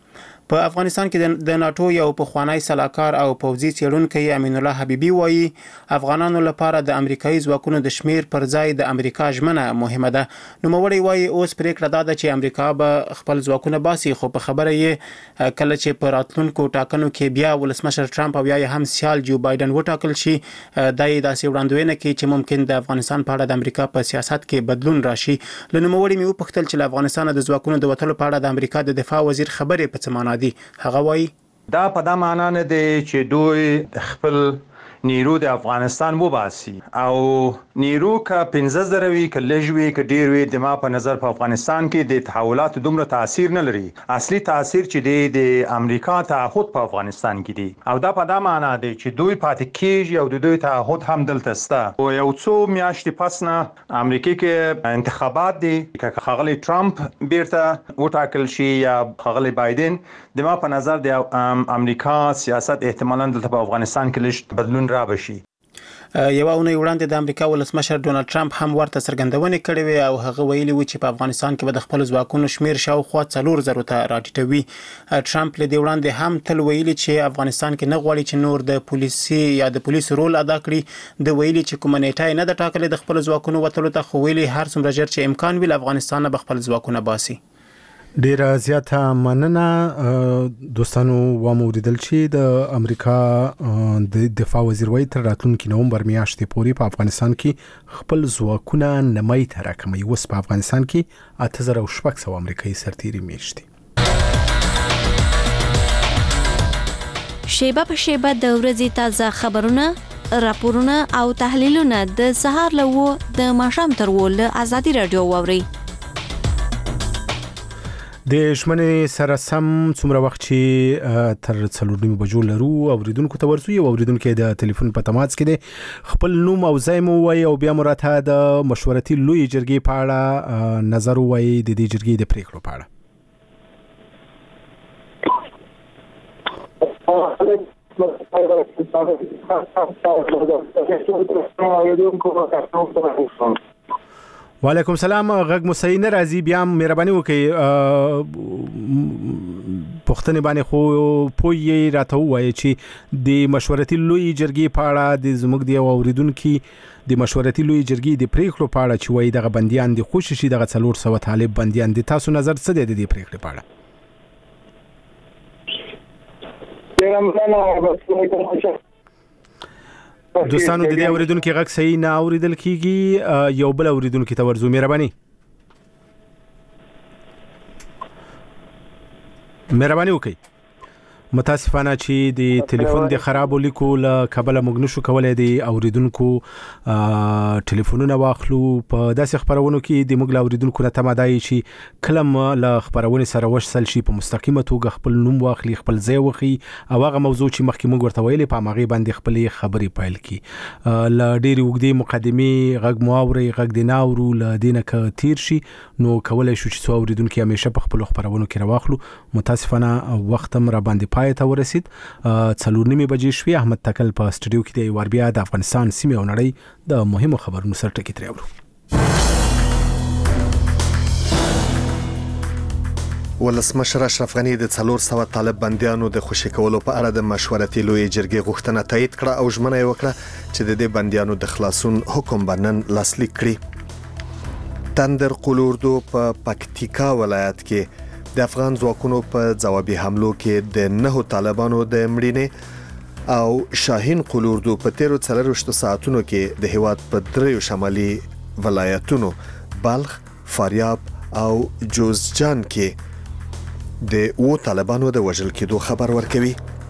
په افغانستان کې د ناتو یو پخوانی سلاکار او پوځي څېړونکی امین الله حبیبي وایي افغانانو لپاره د امریکایي ځواکونو د شمیر پر ځای د امریکا ژمنه مهمه ده. نوموړی وایي اوس پریکړه دا ده چې امریکا به خپل ځواکونه باسي، خو په خبره یې کله چې په راتلونکو ټاکنو کې بیا ولسمشر ټرمپ او یا هم سیال جو بایدن وټاکل شي دا یې داسې وړاندوینه کوي چې ممکن د افغانستان په اړه د امریکا په سیاست کې بدلون راشي. له نوموړي مې وپوښتل چې له افغانستان د ځواکونو د وتلو په اړه د امریکا د دفاع وزیر خبرې په څه معنا دي. هغه وایي دا په دا معنا نه دی چې دوی خپل نیرو د افغانستان وباسي او نیرو کا پنځه زره وی ک لږوي ک ډیر وی د ما په نظر په افغانستان کې د تحولات دومره تاثیر نه لري. اصلي تاثیر چې دی د امریکا تعهد په افغانستان کې دی او دا په دا معنا دی چې دوی پاتې کیږي او د دوی تعهد هم دلته سته. او یو څو میاشتې پس نه امریکا کې انتخابات دي ک خغلی ټرمپ بیرته وټاکل شي یا خغلی بایدن د ما په نظر د امریکا سیاست احتمالاً دلته په افغانستان کې لږ بدلون را بشي. یو اونۍ وړاندې د امریکا ولسمشر ډونالد ټرمپ هم ورته څرګندونه کړې وه او هغه ویلي و چې په افغانستان کې به د خپل ځواکونو شمیر شاوخوا څلور زرو ته راټیټوي. ټرمپ له دې وړاندې هم تل ویلي چې افغانستان کې نه غواړي چې نور د پولیسي یا د پولیسو رول ادا کړي. د ویلي چې کومه نیټه نه د ټاکلې د خپل ځواکونو وتلو ته، خو ویلي هر څومره ژر چې امکان وي له افغانستان به خپل ځواکونه باسي. ډیره زیاته مننه دوستانو. و موریدل چې د امریکا د دفاع وزیر وایي تر راتلونکي نومبر میاشتې پورې په افغانستان کې خپل ځواکونه نمایي ته راکموي. اوس په افغانستان کې اته زره او شپږ سوه امریکایي سرتیري میشت دي. شیبه په شیبه د ورځې تازه خبرونه، راپورونه او تحلیلونه د سهار له و د ماښام تر و له ازادي رادیو واورئ. د شمنې سره سم څومره وخت چې تر څلور نیمې بجو لرو اوریدونکو ته ورسو. یو اوریدونکو د ټلیفون په تماس کې دی، خپل نوم او ځای مو وایي او بیا مراته د مشورتي لوی جرګې په اړه نظر وایي د دې جرګې د پریکړو په اړه. وعلیکم سلام. غږ مو صحیح نه راځي، بیا مهرباني وکړئ پوښتنې باندې خو پوی راته وایي چې د مشورتي لوی جرګې په اړه د زموږ دی اوریدونکو د مشورتي لوی جرګې د پریکړو په اړه چې وایي دغه بنديان د خوشي شي دغه څلور سوه طالب بنديان دي. تاسو نظر څه دی د دې پریکړې په اړه؟ دوستانو د دې اوریدونکو غږ صحیح نه اوریدل کیږي. یو بل اوریدونکو ته ورزو مهرباني مهرباني وکړئ. متاسفانه چې د ټلیفون د خراب لیکو له کابل موږ نشو کولای دی اوریدونکو ټلیفونونه واخلو په داسې خبرونو کې د موږ اوریدونکو نه تمادای چې کلم له خبرونه سره وشل شي په مستقیمه توګه خپل نوم واخلي خپل ځای وخی او هغه موضوع چې مخکې موږ ورته ویلې په ماغي باندې خپل خبرې پایل کی ل ډېری وګړي مقدمي غږ مواوري غږ د ناورو ل دینه ک تیر شي نو کولای شو چې څو اوریدونکو همیشه په خپل خبرونو کې راوخلو متاسفانه وخت هم را باندې پای ته ورسید څلور نیمه بجې شوې احمد تکل په سټډیو کې دی ور بیا د افغانستان سیمه او نړۍ د مهمو خبرونو سره ټکی تریاورو ولسمشر اشرف غنی د څلور سوه طالب بندیانو د خوشی کولو په اړه د مشورتي لوی جرګې غوښتنه تایید کړه او ژمنه یې وکړه چې د دې بندیانو د خلاصون حکم بنن لاسلیک کړي. تندر قلوردو په پکتیکا ولایت کې د افغان ځواکونو په ځوابي حملو کې د نهو طالبانو د مړینې او شاهین قلوردو په تیرو څلرویشتو ساعتونو کې د هیواد په دریو شمالي ولایتونو بلخ، فاریاب او جوزجان کې د و طالبانو د وژل کېدو خبر ورکوي.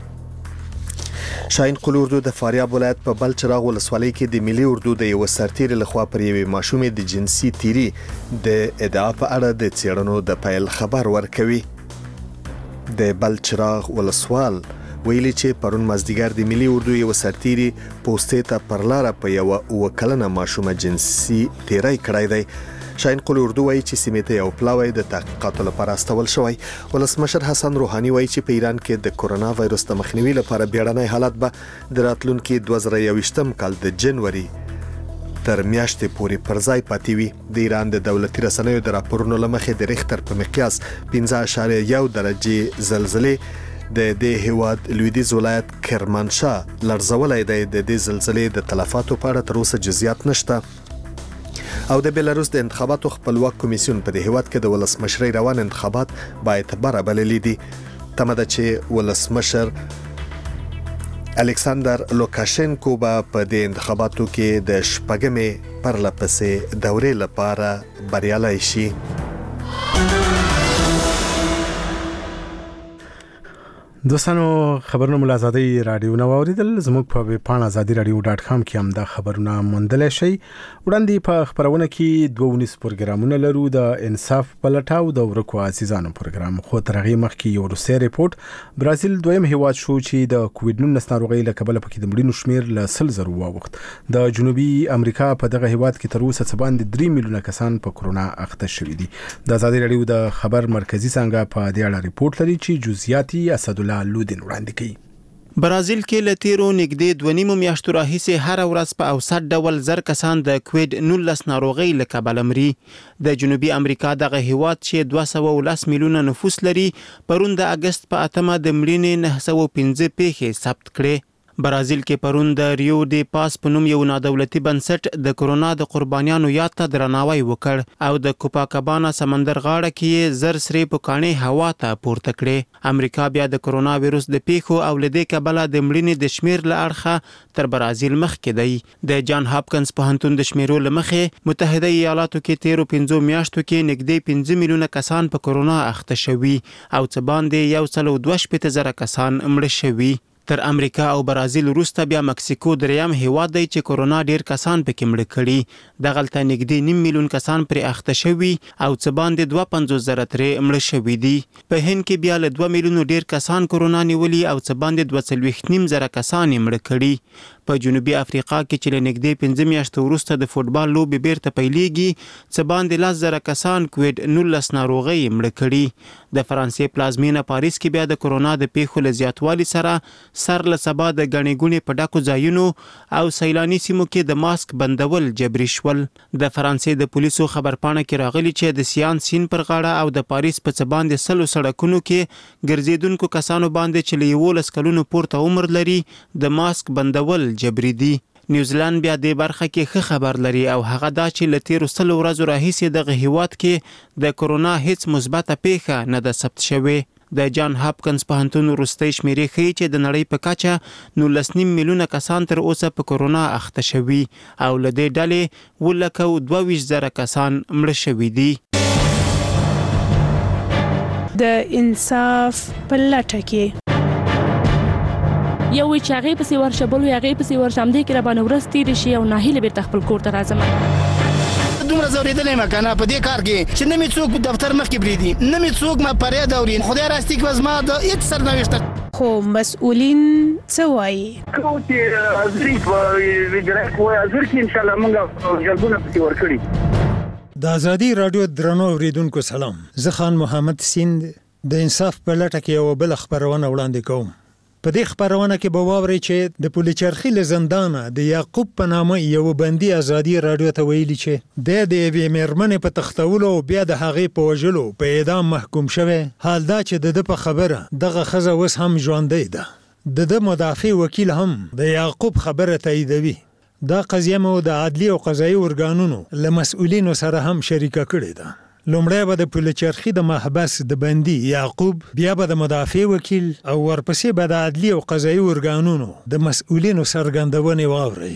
شاهین قلوردو د فاریاب ولایت په بلچراغ ولسوالۍ کې د ملي اردو د یو سرتیر لخوا پر یوې ماشومې د جنسي تیری د ادعا په اړه د څېړنو د پیل خبر ورکوي. د بلچراغ ولسوال ویلي چې پرون مازدیګر د ملي اردو یو سرتیری پوسټې ته پر لار په یو وکلنه ماشومه جنسي تیری کړی دی. شاهین قلوردو وایي چې سیمې ته یو پلاوی د تحقیقاتو لپاره استول شوی. ولسمشر حسن روحاني وایي چې په ایران کې د کورونا وایرس د مخنیوي لپاره بیړنی حالت به د راتلونکي دوه زره یوویشتم کال د جنوري تر میاشتې پورې پر ځای پاتې وي. د ایران د دولتي رسنیو د راپورونو له مخې د ریختر په مقیاس پنځه اعشاریه یو درجې زلزلې د دې هیواد لویدیځ ولایت کرمانشاه لړزولی دی. د دې زلزلې د تلفاتو په اړه تر اوسه جزئیات نشته. او د بیلاروس د انتخاباتو خپلواک کمیسیون په دې هیواد کې د ولسمشرۍ روان انتخابات با اعتباره بللي دي. تمه ده چې ولسمشر الکساندر لوکاشنکو به په دې انتخاباتو کې د شپږمې پرله پسې دورې لپاره بریالی شي. دوستانو خبرونه مل ازادي رادیو نو اوریدل زموږ په ویب پاڼه ازادي رادیو ډاټ کام کې هم دا خبرونه موندل شي. وړاندې په خبرونه کې دوه ونیس پروګرامونه لرو د انصاف پلټاو د ورکو عزیزانو پروګرام خو ترغه مخکې یو روسي ریپورت برازیل دویم هیواد شو چې د کووډ نولس ناروغي له کبله پکې د مړینو شمیر له سل زرو وخت. د جنوبي امریکا په دغه هیواد کې تر اوسه څه باندې درې میلیونه کسان په کورونا اخته شوي دي. د ازادي رادیو د خبر مرکزی څنګه په دې اړه ریپورت لري چې جزئیاتي اسد لودین وړاندې کوي. برازیل کې له تیرو نږدې دوه نیمو میاشتو راهیسې هر ورځ په اوسط ډول زر کسان د کووډ نولس ناروغۍ له کبله مري. د جنوبي امریکا دغه هیواد چې دوه سوه او لس میلیونه نفوس لري پرون د اگست په اتمه د مړینې نهه سوه او پنځه پیښې ثبت کړې. برازیل کې پرون د ریو ډی پاس په نوم یو نادولتي بنسټ د کورونا د قربانیانو یاد ته درناوی وکړ او د کوپاکابانا سمندر غاړه کې زر سری پکانې هوا ته پورته کړې. امریکا بیا د کورونا وایرس د پیښو او لدې کبله د مړینې د شمیر له اړخه تر برازیل مخکې دی. د جان هاپکنز پوهنتون د شمیرو له مخې متحده ایالاتو کې تیرو پنځو میاشتو کې نږدې پنځه میلیونه کسان په کورونا اخته شوي او څه باندې یو سل او دوه شپېته زره کسان مړه شوي. تر امریکا او برازیل وروسته بیا مکسیکو دریم هیواد دی چې کورونا ډیر کسان پکې مړه کړي. دغلته نږدې نیم میلیون کسان پرې اخته شوي او څه باندې دوه پنځوس زره ترې مړه شوي دي. په هند کې بیا له دوه میلیونو ډیر کسان کورونا نیولي او څه باندې دوه څلوېښت نیم زره کسان یې مړه کړي. په جنوبي افریقا کې چې له نږدې پنځه میاشتو وروسته د فوټبال لوبې بیرته پیلېږي څه باندې لس زره کسان کووډ نولس ناروغۍ مړه کړي. د فرانسې پلازمینه پاریس کې بیا د کورونا د پیښو له زیاتوالي سره سر له سبا د غنې ګونې په ډکو ځایونو او سیلاني سیمو کې د ماسک بندول جبري شول. د فرانسې د پولیسو خبرپاڼه کې راغلي چې د سیان سین پر غاړه او د پاریس په څه باندې سلو سړکونو کې ګرځېدونکو کسانو باندې چې له یولس کلونو پورته عمر لري د ماسک بندول جبري دي. نیوزیلند بیا د برخه کې ښه خبر لري او هغه دا چې له تیرو سلو ورځو راهیسې دغه هیواد کې د کورونا هیڅ مثبته پیښه نه ده ثبت شوې. د جان هاپکنز پوهنتون وروستۍ شمیرې ښیي چې د نړۍ په کچه نولس نیم میلیونه کسان تر اوسه په کورونا اخته شوي او له دې ډلې اووه لکه او دوه ویشت زره کسان مړه شوي دي. د انصاف په لټه کې یو وی چې هغه پسې ورشه بل وی هغه پسې ورشه هم دې کې را باندې ورځ تیر شي او ناهیله بیرته خپل کور ته راځم. دومره زوریدلې ما کنه په دې کار کې چې نه می څوک دفتر مخ کې بریدي نه می څوک ما پرې دوري خدای راستي کې وزما د هیڅ سرنوشت خو مسؤلین څه وایي کو چې ازري په ویډرک وای ازر کې ان شاء الله موږ جلبونه پسې ورکړي. د ازادي رادیو درنو اوریدونکو سلام، زه خان محمد سیند د انصاف په لټه کې یو بل خبرونه وړاندې کوم. په دې خبرونه کې به واورئ چې د پولیچرخي له زندانه د یعقوب په نامه یو بندي ازادي رادیو ته ویلي چې د د یوې مېرمنې په تختولو او بیا د هغې په وژلو په اعدام محکوم شوی. حال دا چې د ده په خبره دغه ښځه اوس هم ژوندۍ ده. د ده مدافع وکیل هم د یعقوب خبره تاییدوي. دا قضیه مو د عدلي او قضایي ارګانونو له مسؤلینو سره هم شریکه کړې ده. لومړی به د پولیچرخي د محبس د بندي یعقوب، بیا به د مدافع وکیل او ورپسې به د عدلي او قضایي ارګانونو د مسؤلینو څرګندونې واورئ.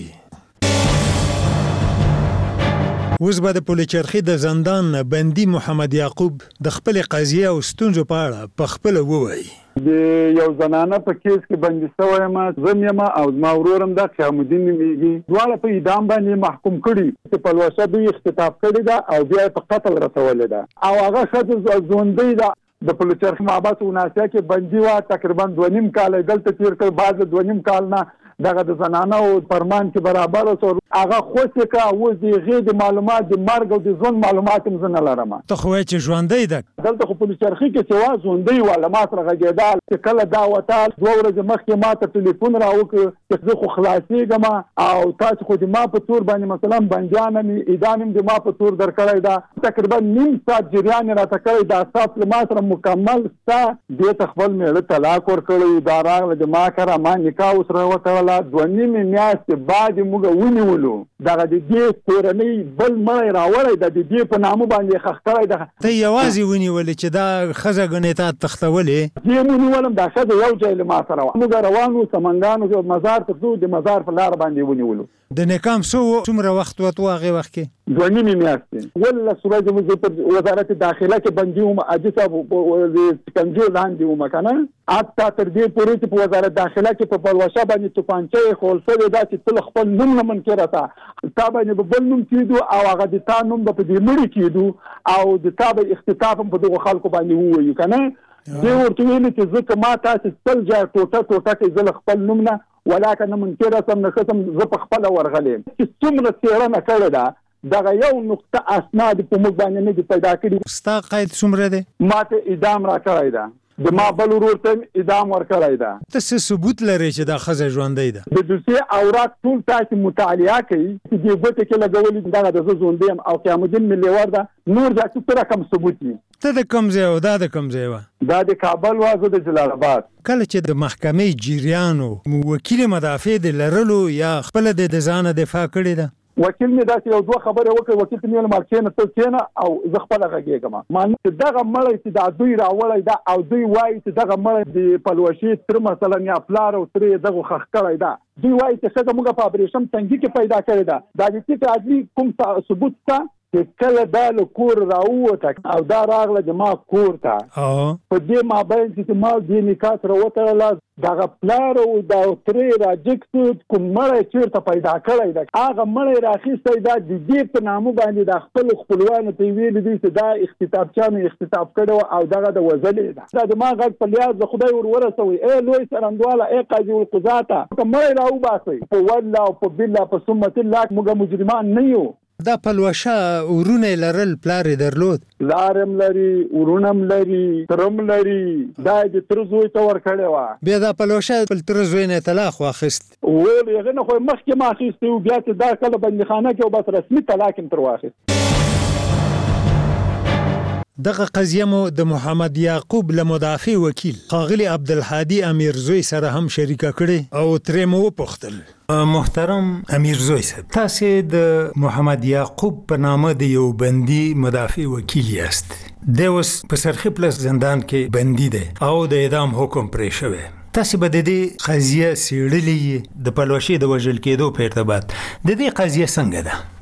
اوس به د پولیچرخي د زندان بندي محمد یعقوب د خپلې قضیې او ستونزو په اړه په خپله ووایي. د یو زنانه په کیس کې بندي شوی یم، زه یم او زما ورور هم د قیام الدین نومیږي. دواړه په اعدام باندې محکوم کړي چې پلوشه دوی اختطاف کړې ده او بیا یې په قتل رسولې ده او هغه ښځه ژوندۍ ده. د پولیچرخي محبس وناسیا کې بندي وه، تقریبا دوه نیم کال یې دلته تېر کړ. بعض د دوه نیم کال نه دغه د زنانه او فرمان کې برابر اوسو هغه خوښ کا اوس د هغې د معلومات د مرګ او د ژوند معلومات هم زه نه لرم. ته خو وایې چې ژوندۍ ده. دلته خو پولیچرخي کې چې وه ژوندۍ وه، له ما سره غږېدل چې کله دا وته دوه ورځې مخکې ما ته ټلیفون راوکړ چې زه خو خلاصېږم او تاسو خو د ما په تور باندې مثلا بندیان مې اعدام هم د ما په تور درکړی ده. تقریبا نیم ساعت جریان یې راته کړی. دا ساعت له ما سره مکمل ستا دې ته خپل مېړه طلاق ورکړی. دا راغله د ما کره ما نکاح ورسره وتړله. دوه نیمې میاشتې بعد یې موږ ونیولو. دغه د دې کورنۍ بل مړی راوړی ده، د دې په نامه باندې یې ښخ کړی ده. ته یوازې ونیولې چې دا ښځه ګنې تا تختولې؟ زه یې ونیولم، دا ښځه یو ځای له ما سره وه. موږ روان وو سمنګانو مزار ته ځو، د مزار په لاره باندې یې ونیولو. د نکام څو څومره وخت وتو هغې وخت کې؟ دوه نیمې میاشتې. ولس ورځې مو زه پر وزارت داخله کې بندي وم، حاجي صاحب د سکنجو لاندې وم که نه. حتی تر دې پورې چې په وزارت داخله کې په پلوشه باندې توپانچه یې خول شوې ده چې ته له خپل نوم نه منکره ته تا باندې به بل نوم کېدو او هغه د تا نوم به په دې مړي کېدو او د تا به اختطاف هم په دغو خلکو باندې ووایو که نه. دې ورته ویلي چې زه که ما تاسې سل ځای ټوټه ټوټه کې زه له خپل نوم نه ولاکه نه منکره سم نه ښه سم، زه په خپله ورغلی یم. چې څومره څېړنه کړې ده دغه یو نقطه اسناد په موږ باندې نه دي پیدا کړي. ستا قید څومره دی؟ ما ته اعدام را کړی ده. د ما بل ورور ته اعدام ورکړی ده. ته څه ثبوت لرې چې دا ښځه ژوندۍ ده؟ د دوسیې اوراق ټول تاسې مطالعه کوي چې دې ګوتې کې لګولي دغه د زه ژوندۍ یم او قیام الدین مې لیور ده. نور دا څه رقم ثبوت وي. ته د کوم ځای او دا د کوم ځای وه؟ دا د کابل وه، زه د جلال آباد. کله چې د محکمې جریانو وکیل مدافع د لرلو یا خپله د د ځانه دفاع کړې ده؟ وکیل مې داسې یو دوه خبرې وکړې. وکیل ته مې ویل ما کښېنه ته کښېنه او زه خپله غږېږم. معنی چې دغه مړی چې دا دوی راوړی ده او دوی وایي چې دغه مړی د پلوشې تره مثلا یا پلار او تره یې دغه ښخ کړی ده. دوی وایي چې ښځه موږ په ابریشم تنګي کې پیدا کړې ده. دا د ټیټ عدلي کوم ثبوت شته چې کله دا له کور راووته او دا راغله د ما کور ته په دې مابین چې ما دې نکاح سره وتړله دغه پلار او دا ترې راجګ شو کوم مړی چېرته پیدا کړی ده. هغه مړی راخیستی دا د دې په نامه باندې د خپلو خپلوانو ته یې ویلي دي چې دا اختطافچیانو اختطاف کړی و او دغه د وژلې ده. دا د ما غږ په لیاز د خدای ور ورسوئ. ای لوی څرنګواله ای قاضي القضاته که مړی راوباسئ په والله او په بالله په سمت الله موږ مجرمان نه یو. دا پلوشه ورونه لرل پلار یې درلود؟ پلار هم لري، ورونه هم لري، تره هم لري. دا یې د تره زوی ته ورکړې وه. بیا دا پلوشه خپل تره زوی نه طلاق واخیست؟ ویل هغې نه خو یې مخکې م اخیستی و، بیا چې دا کله بندیخانه کې و بس رسمي طلاق یې تر واخیست. دغه قضیه مو د محمد یعقوب له مدافع وکیل ښاغلي عبدالهادي امیرزوی سره هم شریکه کړې او ترې مو وپوښتل. محترم امیرزوی صاحب، تاسې د محمد یعقوب په نامه د یو بندي مدافع وکیل یاست. دی اوس په سرخي پلس زندان کې بندي دی او د اعدام حکم پرې شوی. تاسې به د دې قضیه څېړلې د پلوشې د وژل کېدو په ارتباط. د دې قضیه څنګه ده؟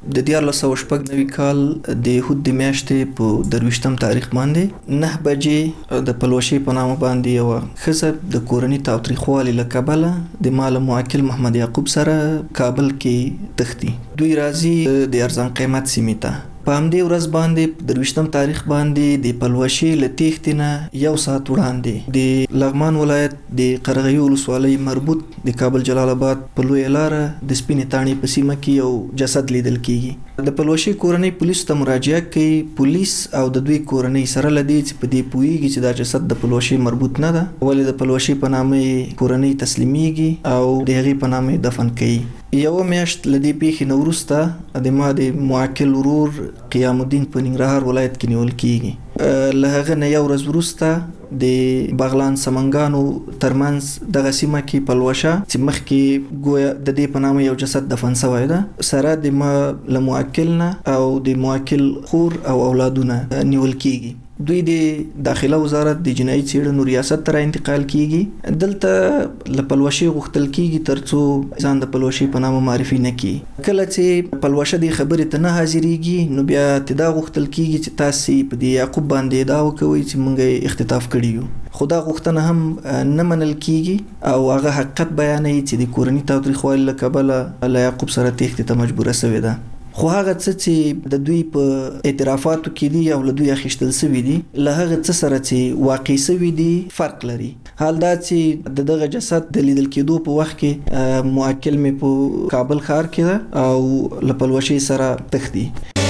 د دیارلس سوه شپږ نوي کال د یهود د میاشتې په درویشتم تاریخ باندې نه بجې د پلوشي په نامه باندې یوه ښځه د کورني تاوتریخوالي له کبله د مال موکل محمد یعقوب سره کابل کې تښتي. دوی راځي د ارزان قیمت سیمې ته. په همدې ورځ باندې په درویشتم تاریخ باندې د پلوشي له تېښتې نه یو ساعت وړاندې د لغمان ولایت د قرغیو ولسوالۍ مربوط د کابل جلال آباد په لویه لاره د سپینې تاڼې په سیمه کې یو جسد لیدل کیږي. د پلوشي کورنۍ پولیسو ته مراجعه کوي. پولیس او د دوی کورنۍ سره له دې چې په دې پوهیږي چې دا جسد د پلوشي مربوط نه ده، ولې د پلوشي په نامه کورنۍ تسلیمیږي او د هغې په نامه دفن کوي. یو میاشت له دې پیښې نه وروسته د ما د موکل ورور قیام الدین په ننګرهار ولایت کې نیول کیږي. له هغه نه یو ورځ وروسته د بغلان سمنګانو ترمنځ دغه سیمه کې پلوشه چې مخکې ګویا د دې په نامه یو جسد دفن شوی ده سره د ما له موکل نه او د موکل خور او اولادونه نیول کیږي. دوی د داخله وزارت د جنایي څېړنو ریاست ته انتقال کیږي. دلته له پلوشي غوښتل کیږي ترڅو ځان د پلوشي په نامه معرفي نه کړي. کله چې پلوشه د خبرې ته نه حاضرېږي نو بیا ته دا غوښتل کیږي چې تاسو په دې یعقوب باندې ادعا وکوئ چې موږ اختطاف کړي یو. خو دا غوښتنه هم نه منل کیږي او هغه حقیقت بیانوي چې د کورني تاوتریخوالي له کبله له یعقوب سره تېښتې ته مجبوره شوې ده. خو هغه څه چې د دوی په اعترافاتو کې دي او له دوی اخیستل شوي دي له هغه څه سره چې واقع شوي دي فرق لري. حال دا چې د دغه جسد د لیدل کېدو په وخت کې موکل مې په کابل ښار کې ده او له پلوشي سره تښتي.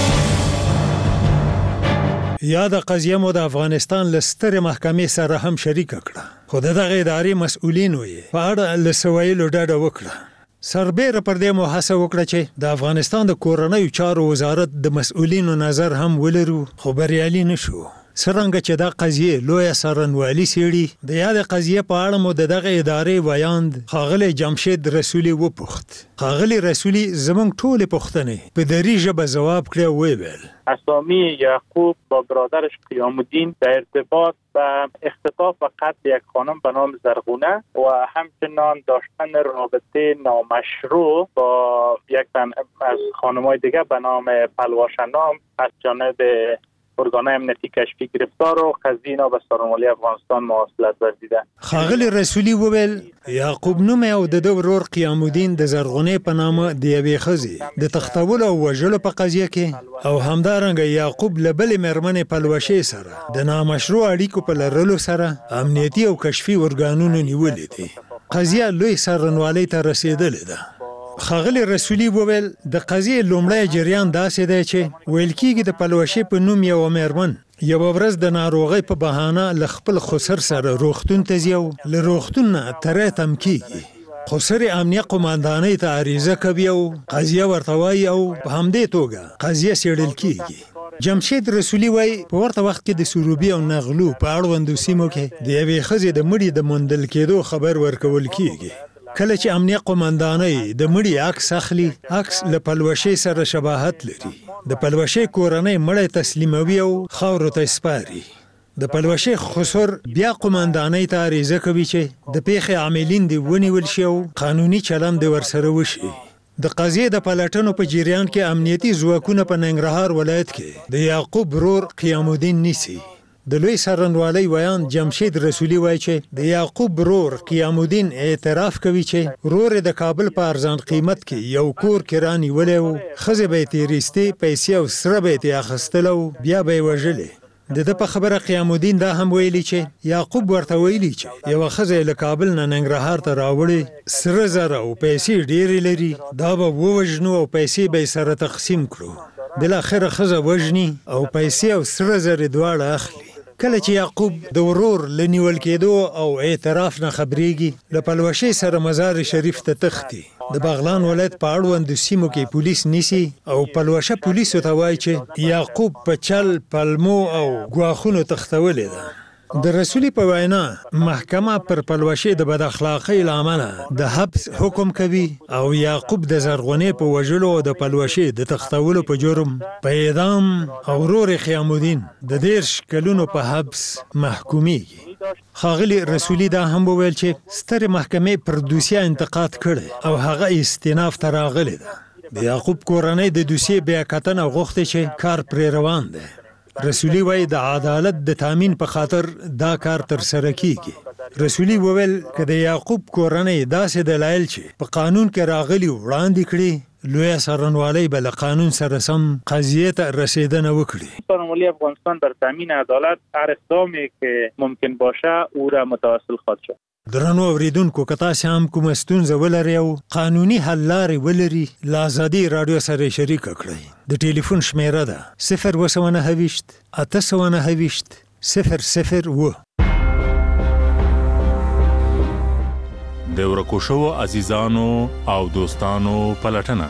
یا د قضیه مو د افغانستان له سترې محکمې سره هم شریکه کړه، خو د دغه ادارې مسؤلینو یې په اړه له څه ویلو ډډه وکړه. سربیره پر دې مو هڅه وکړه چې د افغانستان د کورنیو چارو وزارت د مسؤلینو نظر هم ولرو، خو بریالي نشو. څرنګه چې دا قضیه لویه څارنوالي څېړي، د یادې قضیې په اړه مو د دغه ادارې ویاند ښاغلی جمشید رسولي وپوښت. ښاغلی رسولي زموږ ټولې پوښتنې په دري ژبه ځواب کړې او ویل اسامی یعقوب با برادرش قیام الدین در ارتباط به اختطاف و قتل یک خانم به نام زرغونه و همچنان داشتن رابطه نامشروع با یک تن از خانم‌های دیگه به نام پلواشنام از جانب ارگان امنیتی کشفی گرفتار و قضیه به څارنوالۍ افغانستان مواصلت ورزیده. ښاغلی رسولي وویل یعقوب نومی او د ده ورور قیام الدین د زرغونې په نامه د یوې ښځې د تښتولو او وژلو په قضیه کې او همدارنګه یعقوب له بلې مېرمنې پلوشې سره د نامشروع اړیکو په لرلو سره امنیتي او کشفي ارګانونو نیولې دي. قضیه لوی څارنوالۍ ته رسېدلې ده. ښاغلی رسولي وویل د قضیې لومړی جریان داسې دی چې ویل کېږي د پلوشې په نوم یوه مېرمن یوه ورځ د ناروغۍ په بهانه له خپل خسر سره روغتون ته ځي او له روغتون نه تری تم کېږي. خسر امنیه قماندانۍ ته عریضه کوي او قضیه ورته وایي او په همدې توګه قضیه څېړل کېږي. جمشید رسولي وایي په ورته وخت کې د سروبي او نغلو په اړوندو سیمو کې د یوې ښځې د مړي د موندل کېدو خبر ورکول کېږي. کله چې امنیه قماندانۍ د مړي عکس اخلي، عکس له پلوشې سره شباهت لري. د پلوشې کورنۍ مړی تسلیموي او خاورو ته سپاري. د پلوشې خسر بیا قماندانۍ ته عریضه کوي چې د پیښې عاملین دې ونیول شي او قانوني چلند دې ورسره وشي. د قضیې د پلټنو په جریان کې امنیتي ځواکونه په ننګرهار ولایت کې د یعقوب ورور قیام الدین نیسي. د لوی څارنوالۍ ویاند جمشید رسولي وایي چې د یعقوب ورور قیام الدین اعتراف کوي چې ورور د کابل په ارزان قیمت کې یو کور کې رانیولی و، ښځې به یې تېرېستې، پیسې او سره به یې ترې اخیستل او بیا به یې وژلې. د ده په خبره قیام الدین دا هم ویلي چې یعقوب ورته ویلي چې یوه ښځه له کابل نه ننګرهار ته راوړې، سره زر او پیسې ډېرې لري، دا به ووژنو او پیسې به یې سره تقسیم کړو. بالاخره ښځه وژني او پیسې او سره زر یې دواړه اخلي. کله چې یعقوب د ورور له نیول کېدو او اعتراف نه خبرېږي، له پلوشې سره مزار شریف ته تښتي. د بغلان ولایت په اړوندو سیمو کې پولیس نیسي او پلوشه پولیسو ته وایي چې یعقوب په چل، پلمو او ګواښونو تښتولې ده. د رسولي په وینا محکمه پر پلوشې د بد اخلاقۍ له امله د حبس حکم کوي او یعقوب د زرغونې په وژلو او د پلوشې د تښتولو په جرم په اعدام او ورور قیام الدین د دېرش کلونو په حبس محکومیږي. ښاغلي رسولي دا هم وویل چې سترې محکمې پر دوسیه انتقاد کړی او هغه استیناف ته راغلی ده. د یعقوب کورنۍ د دوسیې بیا کتنه غوښتي چې کار پرې روان دی. رسولي وایي د عدالت د تامین په خاطر دا کار تر سره کیږي. رسولي وویل که د یعقوب کورنۍ داسې دلایل چې په قانون کې راغلي وړاندې کړي، لویه څارنوالۍ به له قانون سره سم قضیې ته رسیدنه وکړي. څارنوالۍ افغانستان در تامین عدالت هر اقدامی که ممکن باشه او را متواصل خواهد شد. درنو اوریدونکو که تاسې هم کومه ستونزه ولرئ او قانوني حل لارې ولري، له ازادي راډیو سره شریکه کړئ. د ټلیفون شمیره ده صفر اوه سوه نهه ویشت اته سوه نهه ویشت صفر صفر اوه. د ورکو شوو عزیزانو او دوستانو پلټنه.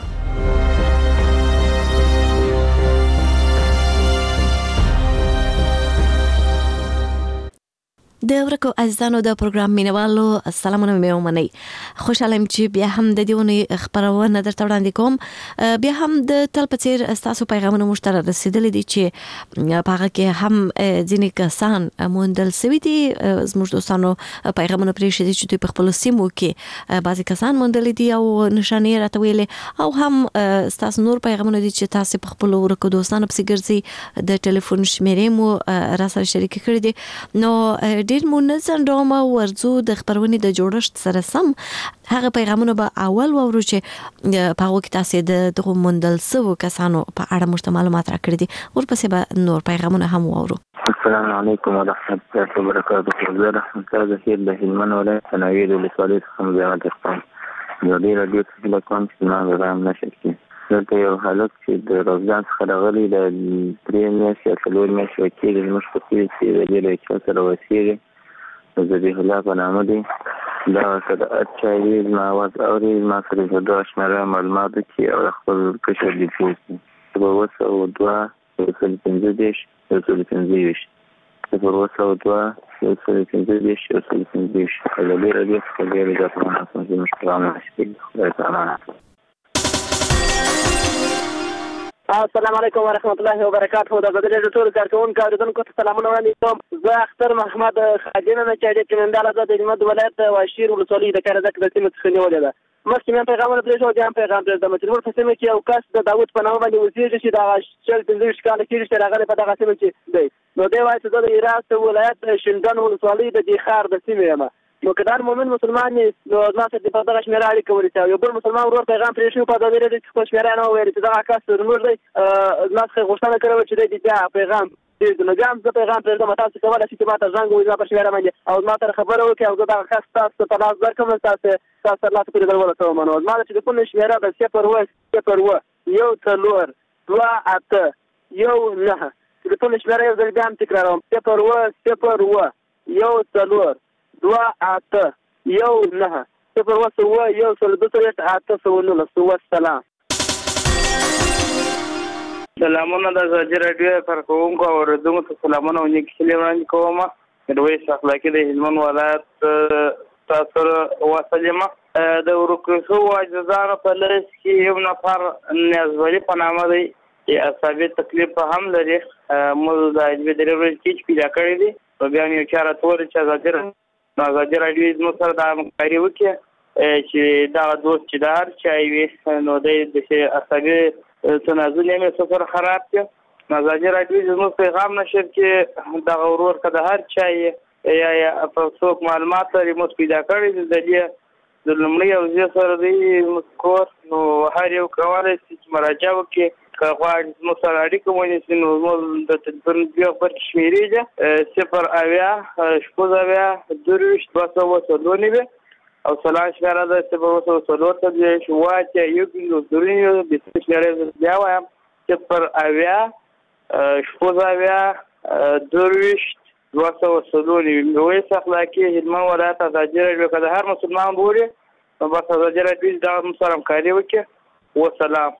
د ورکو عزیزانو د پروګرام مینوالو سلامونه مې ومنئ. خوشاله یم چې بیا هم د دې ونې خپرونه درته وړاندې کوم. بیا هم د تل په څېر ستاسو پیغامونه موږ ته رسېدلي دي چې په هغه کې هم ځینې کسان موندل سوي دي. زموږ دوستانو پیغامونه پرېښي دي چې دوی په خپلو سیمو کې بعضې کسان موندلي دي او نښانې راته ویلې، او هم ستاسو نور پیغامونه دي چې تاسې په خپلو ورکو دوستانو پسې ګرځئ. د ټلیفون شمیرې مو را سره شریکې کړي دي. نو ډېر مو نه ځنډوم، ورځو د خپرونې د جوړښت سره سم هغه پیغامونه به اول واورو چې په هغو کې تاسې د دغو موندل سوو کسانو په اړه موږ ته معلومات راکړي دي. ورپسې به نور پیغامونه هم واورو. السلام علیکم ورحمة الله وبرکاته. زه رحمت ظهیر د هلمند ولایت څناوي د ولسوالۍ څخه مزاحمت اخوان. ازادي راډیو څخه هیله کوم چې زما پیغام نشر کړي. دلته یو هلک چې د روزګان څخه راغلی د درې میاشتې یا څلور میاشتې کېږي زموږ په سیمه کې د دې له چا سره اوسېږي، د ذبیح الله په نامه دی. دا ورته هر چا وي زما اواز اوري، زما سره په دوه شمېره معلومات وکړي او د خپل کشر دي پوښتني. صفر اوه سوه دوه یو سل پنځه دېرش یو سل پنځه ویشت صفر اوه سوه دوه یو سل پنځه دېرش یو سل پنځه ویشت. ازادي راډیو څخه ډېرې ګټورې خبرې زموږ پیغام نشي. خدای ته امانت. السلام علیکم ورحمت الله وبرکاته. د ازادي راډیو ټول کارکوونکو اورېدونکو ته سلامونه وړاندې کوم. زه اختر محمد خادم یم چې د چمنداله زه د هلمند ولایت واشیر ولسوالۍ د کارزک د سیمې څخه نیولې ده. مخکې مې پیغامونه پرېښود، بیا هم پیغام پرېږدم چې زموږ په سیمه کې یو کس د داود په نامه باندې اوسېږي چې دغه شل پنځه ویشت کاله کېږي چې راغلی په دغه سیمه کې دی. نو دی وایي چې زه د هرات ولایت شینډن ولسوالۍ د دې ښار د سیمې یم. نو که دا مومن مسلمان یې نو زما سره په دغه شمېره اړیکه ونیسي. او یو بل مسلمان ورور پیغام پرېښی په ازادي راډیو کې خپل شمېره نه وویل چې دغه کس زموږ دی، زما څخه غوښتنه کړې وه چې دی بیا پیغام پرېږدو. نو بیا هم زه پیغام پرېږدم، تاسو کولی شئ چې ما ته زنګ ووهئ زما په شمېره باندې او زما سره خبره وکړئ او زه دغه کس تاسو په لاس درکړم، تاسو تاسو سره لاس پورې در ورسوم. نو زما د ټلیفون شمېره ده صفر اوه صفر اوه یو څلور دوه اته یو نهه. ټلیفون شمېره یو ځل بیا هم تکراروم، صفر اوه صفر اوه یو څلور دوه اته یو نهه صفر اوه اوه یو سل دوه څلوېښت اته سوه نولس. والسلام. سلامونه د ازادي راډیو کارکوونکو او اورېدونکو ته سلامونه او نیکې هیلې وړاندې کوم. میرویس اخلاقي د هلمند ولایت تاسو سره واصل یم. د ورکو شوو عزیزانو په لست کې یو نفر نیازولي په نامه دی چې اعصابي تکلیف هم لري. موږ د دوې درې ورځې کې پیدا کړی دی. نو بیا مې یو چا راته وویل چې ازادي نو ازادي راډیو زموږ سره دا همکاري وکړي چې دغه دوست چې د هر چا وي نو دی داسې اعصابي تنازل یې مې سفر خراب کړ. نو ازادي راډیو زموږ پیغام نشر کړي دغه ورور که د هر چا یې یا یا په څوک معلومات لري موږ پیدا کړی د دې د لومړي او زه سره دی موږ کور نو هر یو کولی شي چې مراجعه وکړي. که غواړي زموږ سره اړیکه ونیسي نو زموږ د ټلیفون بیا برخې شمېرې ده صفر اویا شپږ اویا درویشت دوه سوه څلور نوي او سلام شمېره ده صفر اوه سوه څلور څلوېښت اووه اتیا یو پنځوس درې نوي. بېسمې شمېرې بیا وایم صفر اویا شپږ اویا درویشت دوه سوه څلور نوي. میرویس اخلاقي هلمند ولایت ازادي راډیو که د هر مسلمان بولي نو بس ازادي راډیو دغه موږ سره همکاري وکړي. وسلام.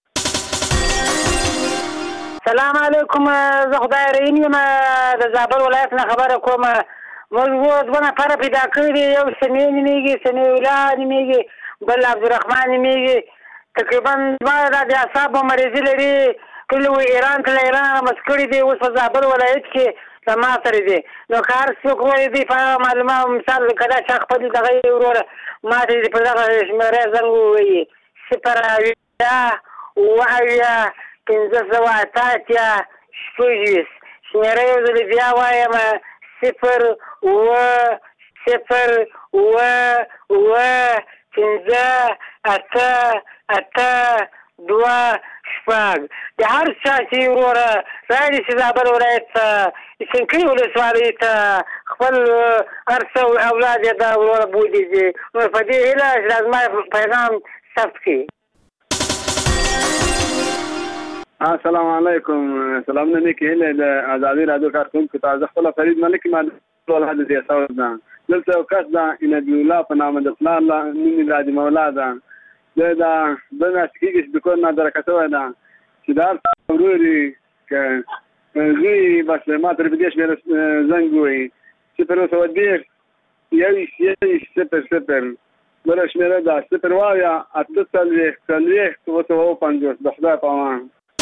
سلام علیکم. زه خدای رحیم یم د زابل ولایت نه خبره کوم. موږ دوه نفره پیدا کړي دي، یو سمیع نومېږي، سمیع الله نومېږي، بل عبدالرحمن نومېږي. تقریبا دواړه دا د اعصابو مریضي لري. کله و ایران ته له ایران رامس کړي دي، اوس په زابل ولایت کې له ما سره دي. نو که هر څوک وایي دي په معلومات مثال که دا چا خپل دغه یې وروره ما ته دې په دغه شمېره زنګ ووهي صفر اویا اووه اویا پنځه سوه اته اتیا شپږ ویشت شمېره یو ځلې بیا وایم صفر اووه صفر اووه اووه پنځه اته اته دوه شپږ د هر چا چې وروره راغلي چې زابل ولایت ته څنګلي ولسوالۍ ته خپل هر څه اولاد یې دا وروره بولي دي نو په دې هیله چې زما پیغام ثبت کړي. السلام علیکم. سلامونه مې کېله د ازادي رادیو کارکونکو ته زه خپل فرید ملک ما ټول حد دې تاسو ده دلته یو کس ده نبی الله په نامه د پلار لا نوم راځي مولا ده دا دا د ناسکیږي د کور نه درکته وای دا چې دا ضروري ک زی بس ما تر دې شمیر زنګ وي چې پر اوسه ودی یو شي صفر صفر ورش مې دا صفر وایا اته څلوي څلوي اوسه و پنځوس د خدای په امان.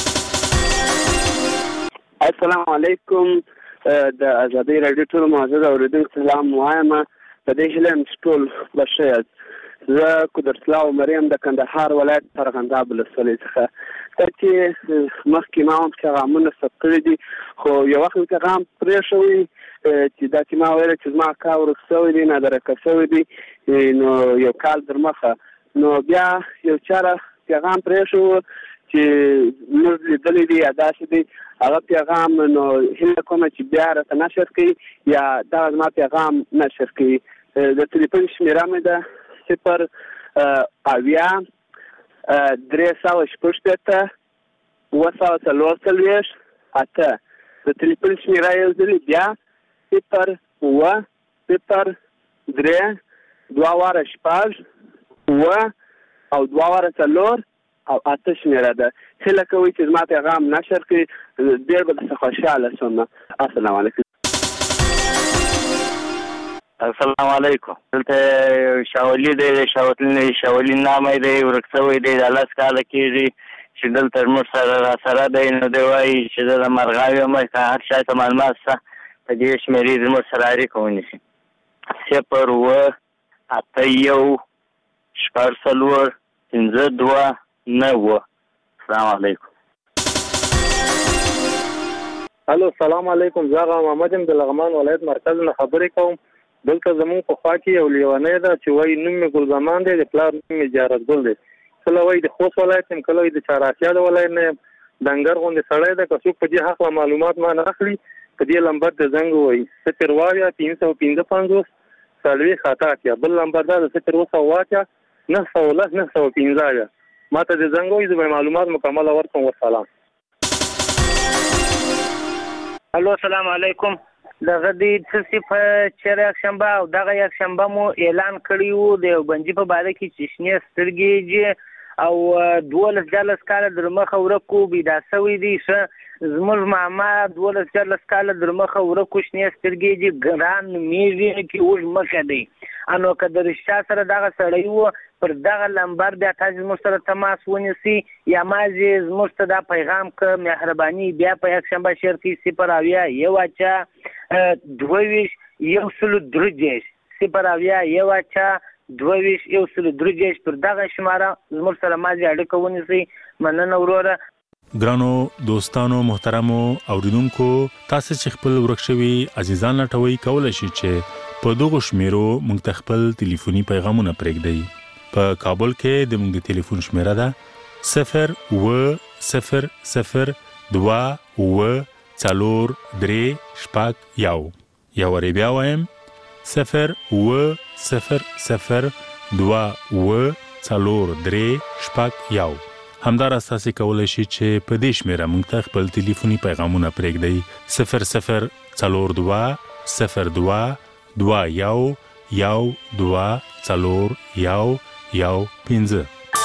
السلام علیکم. د ازادي رادیو ټول معزز اوریدونکو سلام وایم. په دې هیله چې ټول بشیر زه قدرت الله مریم د کندهار ولایت فرغنداب ولسوالۍ څخه تر چې مخکې ما هم پیغامونه ثبت کړي دي خو یو وخت پیغام پرې شوی چې دا چې ما ویل چې زما کار ورک شوی دی نادرکه شوی دی نو یو کال در مخه نو بیا یو چاره پیغام پرې شو چې موږ لیدلی دی داسې دی هغه پیغام نو هیله کومه چې بیا راته نشر کړي یا دا زما پیغام نشر کړي. د تلیفون شمېره مې ده صفر اویا درې سوه شپږ شپېته اووه سوه څلور څلوېښت اته. د تلیفون شمېره یو ځلې بیا صفر اووه صفر درې دوه واره شپږ اووه او دوه واره څلور او اته شمېره ده. هیله کوئ چې زما پیغام نشر کړي ډېر به درڅخه خوشحاله شم. السلام علیکم. السلام علیکم. دلته شاولي دی شاوتلین شاولي نامه دی ورک شوی دی د لاس کاله کېږي چې دلته موږ سره را سره دی نو دی وایي چې زه د مرغاوي یم که هر چا ته معلومات شته په دې شمېرې زموږ سره اړیکه ونیسي صفر اووه اته یو شپږ څلور پنځه دوه نهه. السلام علیکم. الو السلام علیکم. زه هغه محمد یم د لغمان ولایت مرکز نه خبرې کوم. دلته زموږ په خوا کې یو لیونی ده چې وایي نوم مې ګل زمان دی د پلار نوم مې جارت ګل دی. کله وایي د خوست ولایت یم کله وایي د چهاراسیا د ولایت نه یم. ډنګر غوندې سړی ده که څوک په دې هکله معلومات ما نه اخلي په دې لمبر د زنګ وایي صفر وایا پنځه سوه پنځه پنځوس څلوېښت اته اتیا. بل لمبر دا د صفر اووه سوه اتیا نهه سوه لس نهه سوه پنځه اویا. ما ته د زنګ وایي زه به معلومات مکمله ورکړم. والسلام. الو السلام علیکم. دغه د څه په چېر یک شنبه او دغه یک شنبه مو اعلان کړی وو د یو بندي په باره کې چې شنې سترګې او دولس جلس کاله در مخه ورکو بیدا شوی دی ښه زموږ ماما دولس جلس کاله در مخه ورکو شنې سترګې دي ګران نومېږي کې اوږ مخه دی انو که د رښتیا سره دغه سړی و پر دغه لمبر بیا تاسو زموږ سره تماس ونیسئ یا مازې زموږ ته دا پیغام که مهرباني بیا په یک شنبه شعر کې صفر اویا یو اچا دوه ویشت یو سلو درې دېرش صفر اویا یو اچا دوه ویشت یو سلو درې دېرش پر دغه شماره زموږ سره مازې اړیکه ونیسئ. مننه وروره. ګرانو دوستانو محترمو اوریدونکو تاسو چې خپل ورک شوي عزیزان لټوي کولای شئ چې په دغه شمیرو موږ ته خپل ټلیفوني پیغامونه پرېږدئ. په کابل کې د موږ د ټلیفون شمیره ده صفر اووه صفر صفر دوه اووه څلور درې شپږ یو. یو وارې بیا وایم صفر اووه صفر صفر دوه اووه څلور درې شپږ یو. همداراز تاسو کولی شئ چې په دې شمیره موږ ته خپل ټلیفوني پیغامونه پرېږدئ صفر صفر څلور دوه صفر دوه دوه یو یو دوه څلور یو یو پنځه.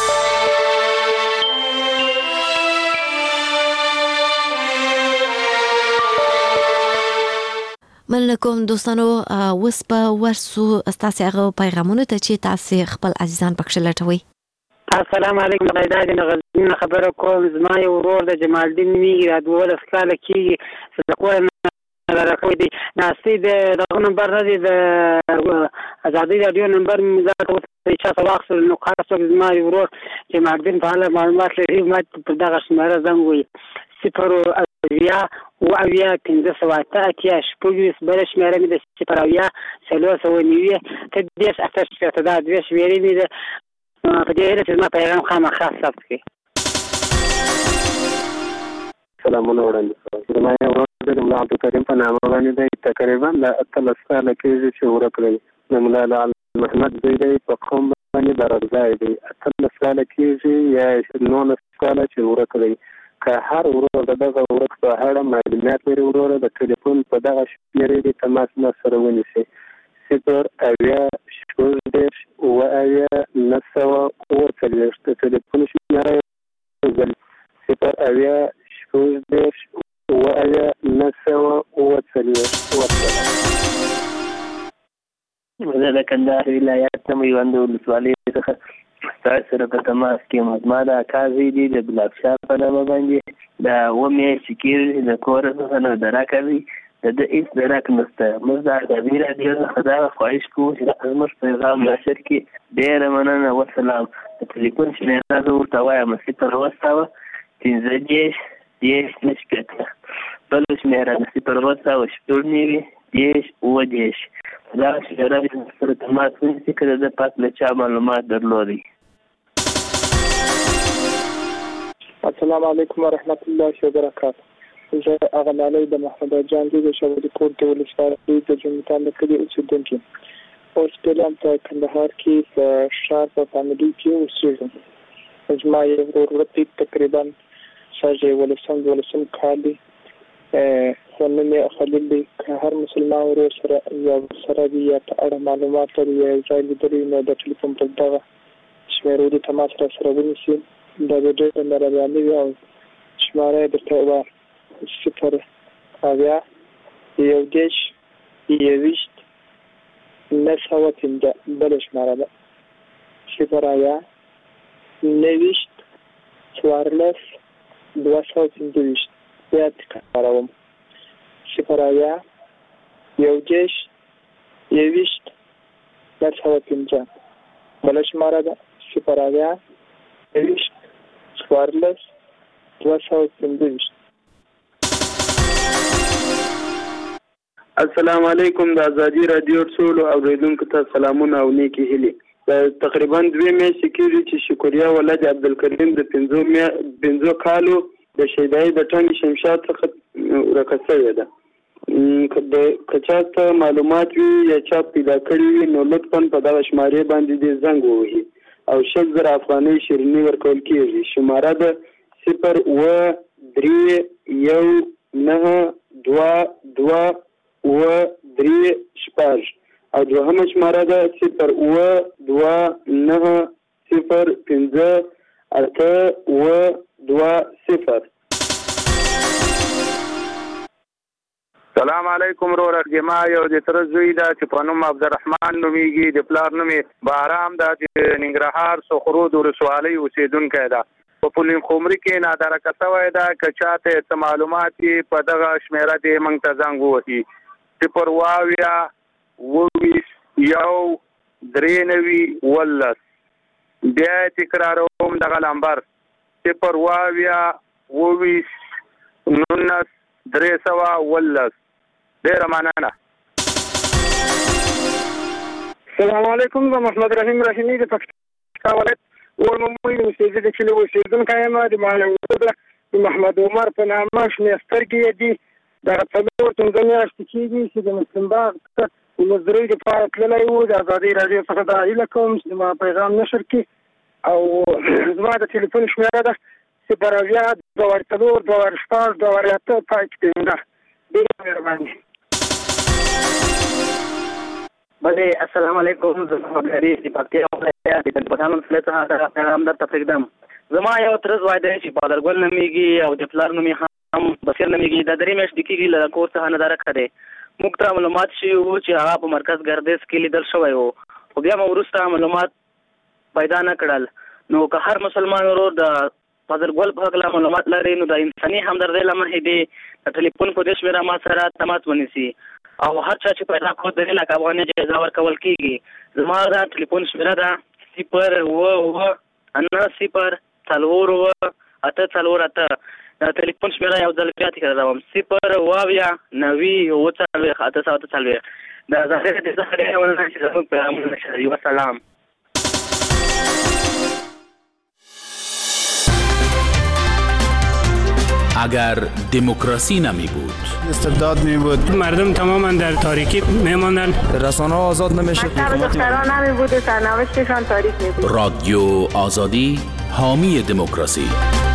مننه کوم دوستانو. اوس به ورسو ستاسو هغه پیغامونه ته چې تاسو خپل عزیزان پکښې لټوئ. السلام علیکم. غیدا د غزنین خبره کوم. زما یو ورور د جمال الدین نومیږي دا دولس کاله کېږي د کور نه را راکوي دي ناستې د دغه نمبر نه دی د ازادي رادیو نمبر مې ځکه وته چا ته واخیستل نو خاص څوک زما یو ورور چې ماردین په اړه معلومات لري ما په دغه شمېره زنګ وویل صفر اویا اوه اویا پنځه سوه اته اتیا شپږ ویشت بله شمېره مې د صفر اویا څلور سوه نوي اته دېرش اته شپېته دا دوې شمېرې مې ده په دې هیله چې زما پیغام خامخا ثبت کړي. سلامونه وړاندې کوم. زما یو ورور د ملا عبدالکریم په نامه باندې دی تقریبا له اتلس کاله کېږي چې ورک دی. د ملا لعل محمد زوی دی په قوم باندې برغځای دی. اتلس کاله کېږي یا نولس کاله چې ورک دی. که هر ورور د دغه ورک په اړه معلومات لري وروره د ټلیفون په دغه شمېرې دې تماس ما سره ونیسي صفر اویا شپږ دېرش اوه اویا نهه سوه اوه څلوېښت د ټلیفون شمېره صفر اویا شپږ دېرش اوه اویا نهه سوه اوه څلوېښت. زه د کندهار ولایت نه میوند ولسوالۍ څخه ستاسو سره په تماس کې یم. زما د اکا زوی دی د ګلابشاه په نامه باندې د اوه میاشتې کېږي د کوره څخه نه درکه دی د ده هېڅ درک نشته. موږ د ازادي راډیو څخه دغه خواهش کوو چې زموږ پیغام نشر کړي. ډېره مننه. وسلام. د ټلیفون شمېره زه ورته وایم صفر اوه سوه پنځه دېرش دېرش نه شپېته بله شمېره د صفر اوه سوه شپږ نوي دېرش اوه دېرش په دغه شمېره باندې سره تماس ونیسي که د ده پاک له چا معلومات درلودی. السلام علیکم ورحمت الله وبرکاته. زه هغه لالی د محمد جان دی د شاوري کور د ولسوالۍ د جومتان د کلي اوسېدونکی. اوس فعلا په کندهار کې په ښار په فامیلي کې اوسېږم. زما یو ورور ورته تقریبا شاید یولسم دولسم کال دی خو نوم یې خلیل دی. که هر مسلمان ورور سره یا سره وي یا په اړه معلومات لري یا یو ځای لیدلی نو د ټلیفون پر دغه شمېرو د تماس را سره ونیسي. دا به ډېره مهرباني وي او شماره یې درته ووایم صفر اویا یو دېرش یوویشت نهه سوه پنځه بله شماره ده صفر اویا نهویشت څوارلس دوه سوه پنځه ویشت. بیا تکراروم صفر اویا یو دېرش یوویشت نهه سوه پنځه بله شماره ده صفر اویا نهویشت څوارلس دوه سوه پنځه ویشت. السلام علیکم. د ازادي راډیو ټولو اوریدونکو ته سلامونه او نیکې هیلې. تقریبا دوې میاشتې کېږي چې شکریا ولد عبدالکریم د پنځو کالو د شیدایي د ټنګ شمشاد څخه ورکه شوې ده. که چا ته معلومات وي یا چا پیدا کړي وي نو لطفا په دغه شمارې باندې دې زنګ ووهي او شل زره افغانۍ شیریني ورکول کېږي. شماره ده صفر اوه درې یو نهه دوه دوه اوه درې شپږ او دوهمه شماره ده صفر اوه دوه نهه صفر پنځه اته اوه دوه صفر. سلام علیکم وروره. جما یو د تر زوی دا چې په نوم عبدالرحمن نومیږي. د پلار نوم بهرام دا چې ننګرهار سخرود ولسوالۍ اوسېدونکی ده. په پولین خمري کې نادرکه شوی ده. که چاته څه معلومات یې په دغه شمېره دې موږ ته زنګ ووهي صفر اوه اویا اوه ویشت یو درې نوي اوولس. بیا یې تکراروم دغه نمبر صفر اوه اویا اوه ویشت نولس درې سوه اوولس. ډېره مننه. السلام علیکم. زه محمد رحیم رحیمي د پکتیکا ولایت ورمومۍ اوسېدل د کلي اوسېدونکی یم. د معلوماتو د محمد عمر په نامه شنې سترګې یې دي. دغه څلور پنځه میاشتې کېږي چې د مسلم باغ ته د مزدورۍ دپاره تللی و. د ازادۍ راډیو څخه دا هیله کوم چې زما پیغام نشر کړي او زما د ټلیفون شمېره ده صفر اویا دوه ور څلور دوه ور شپږ دوه ور اته پای کې پنځه. ډېره مهرباني. بله السلام علیکم. زه محمد حریف د پکتیا ولایت د پټان ولسوالۍ څخه دغه پیغام درته پرېږدم. زما یو تره زوی دی چې بادرګل نومیږي او د پلار نوم یې هم بصیر نومیږي. دا درې میاشتې کېږي له کور څخه نه درکه دی. موږ ته معلومات شوي وو چې هغه په مرکز ګردیز کې لیدل شوی و خو بیا مو وروسته معلومات پیدا نه کړل. نو که هر مسلمان ورور د فضلګل په هغه معلومات لري نو د انساني همدردۍ لمحې دی د ټلیفون په دې شمیره ما سره تماس ونیسي او هر چا چې پیدا کو د لکه افغاني جایزه ورکول کیږي زما د ټلیفون شمیره ده صفر و و انا صفر څلور و اته څلور اته د ټلیفون شمیره یو ځل بیا تکراروم صفر واویا نوي و څلور اته اته څلور د ظاهر د ظاهر یو نه چې زموږ پیغام نشي والسلام. اگر دموکراسی نمی بود استبداد می بود مردم تماما در تاریکی می ماندن رسانه ها آزاد نمیشد دختران نمی بود سرنوشتشان تاریک می بود رادیو آزادی حامی دموکراسی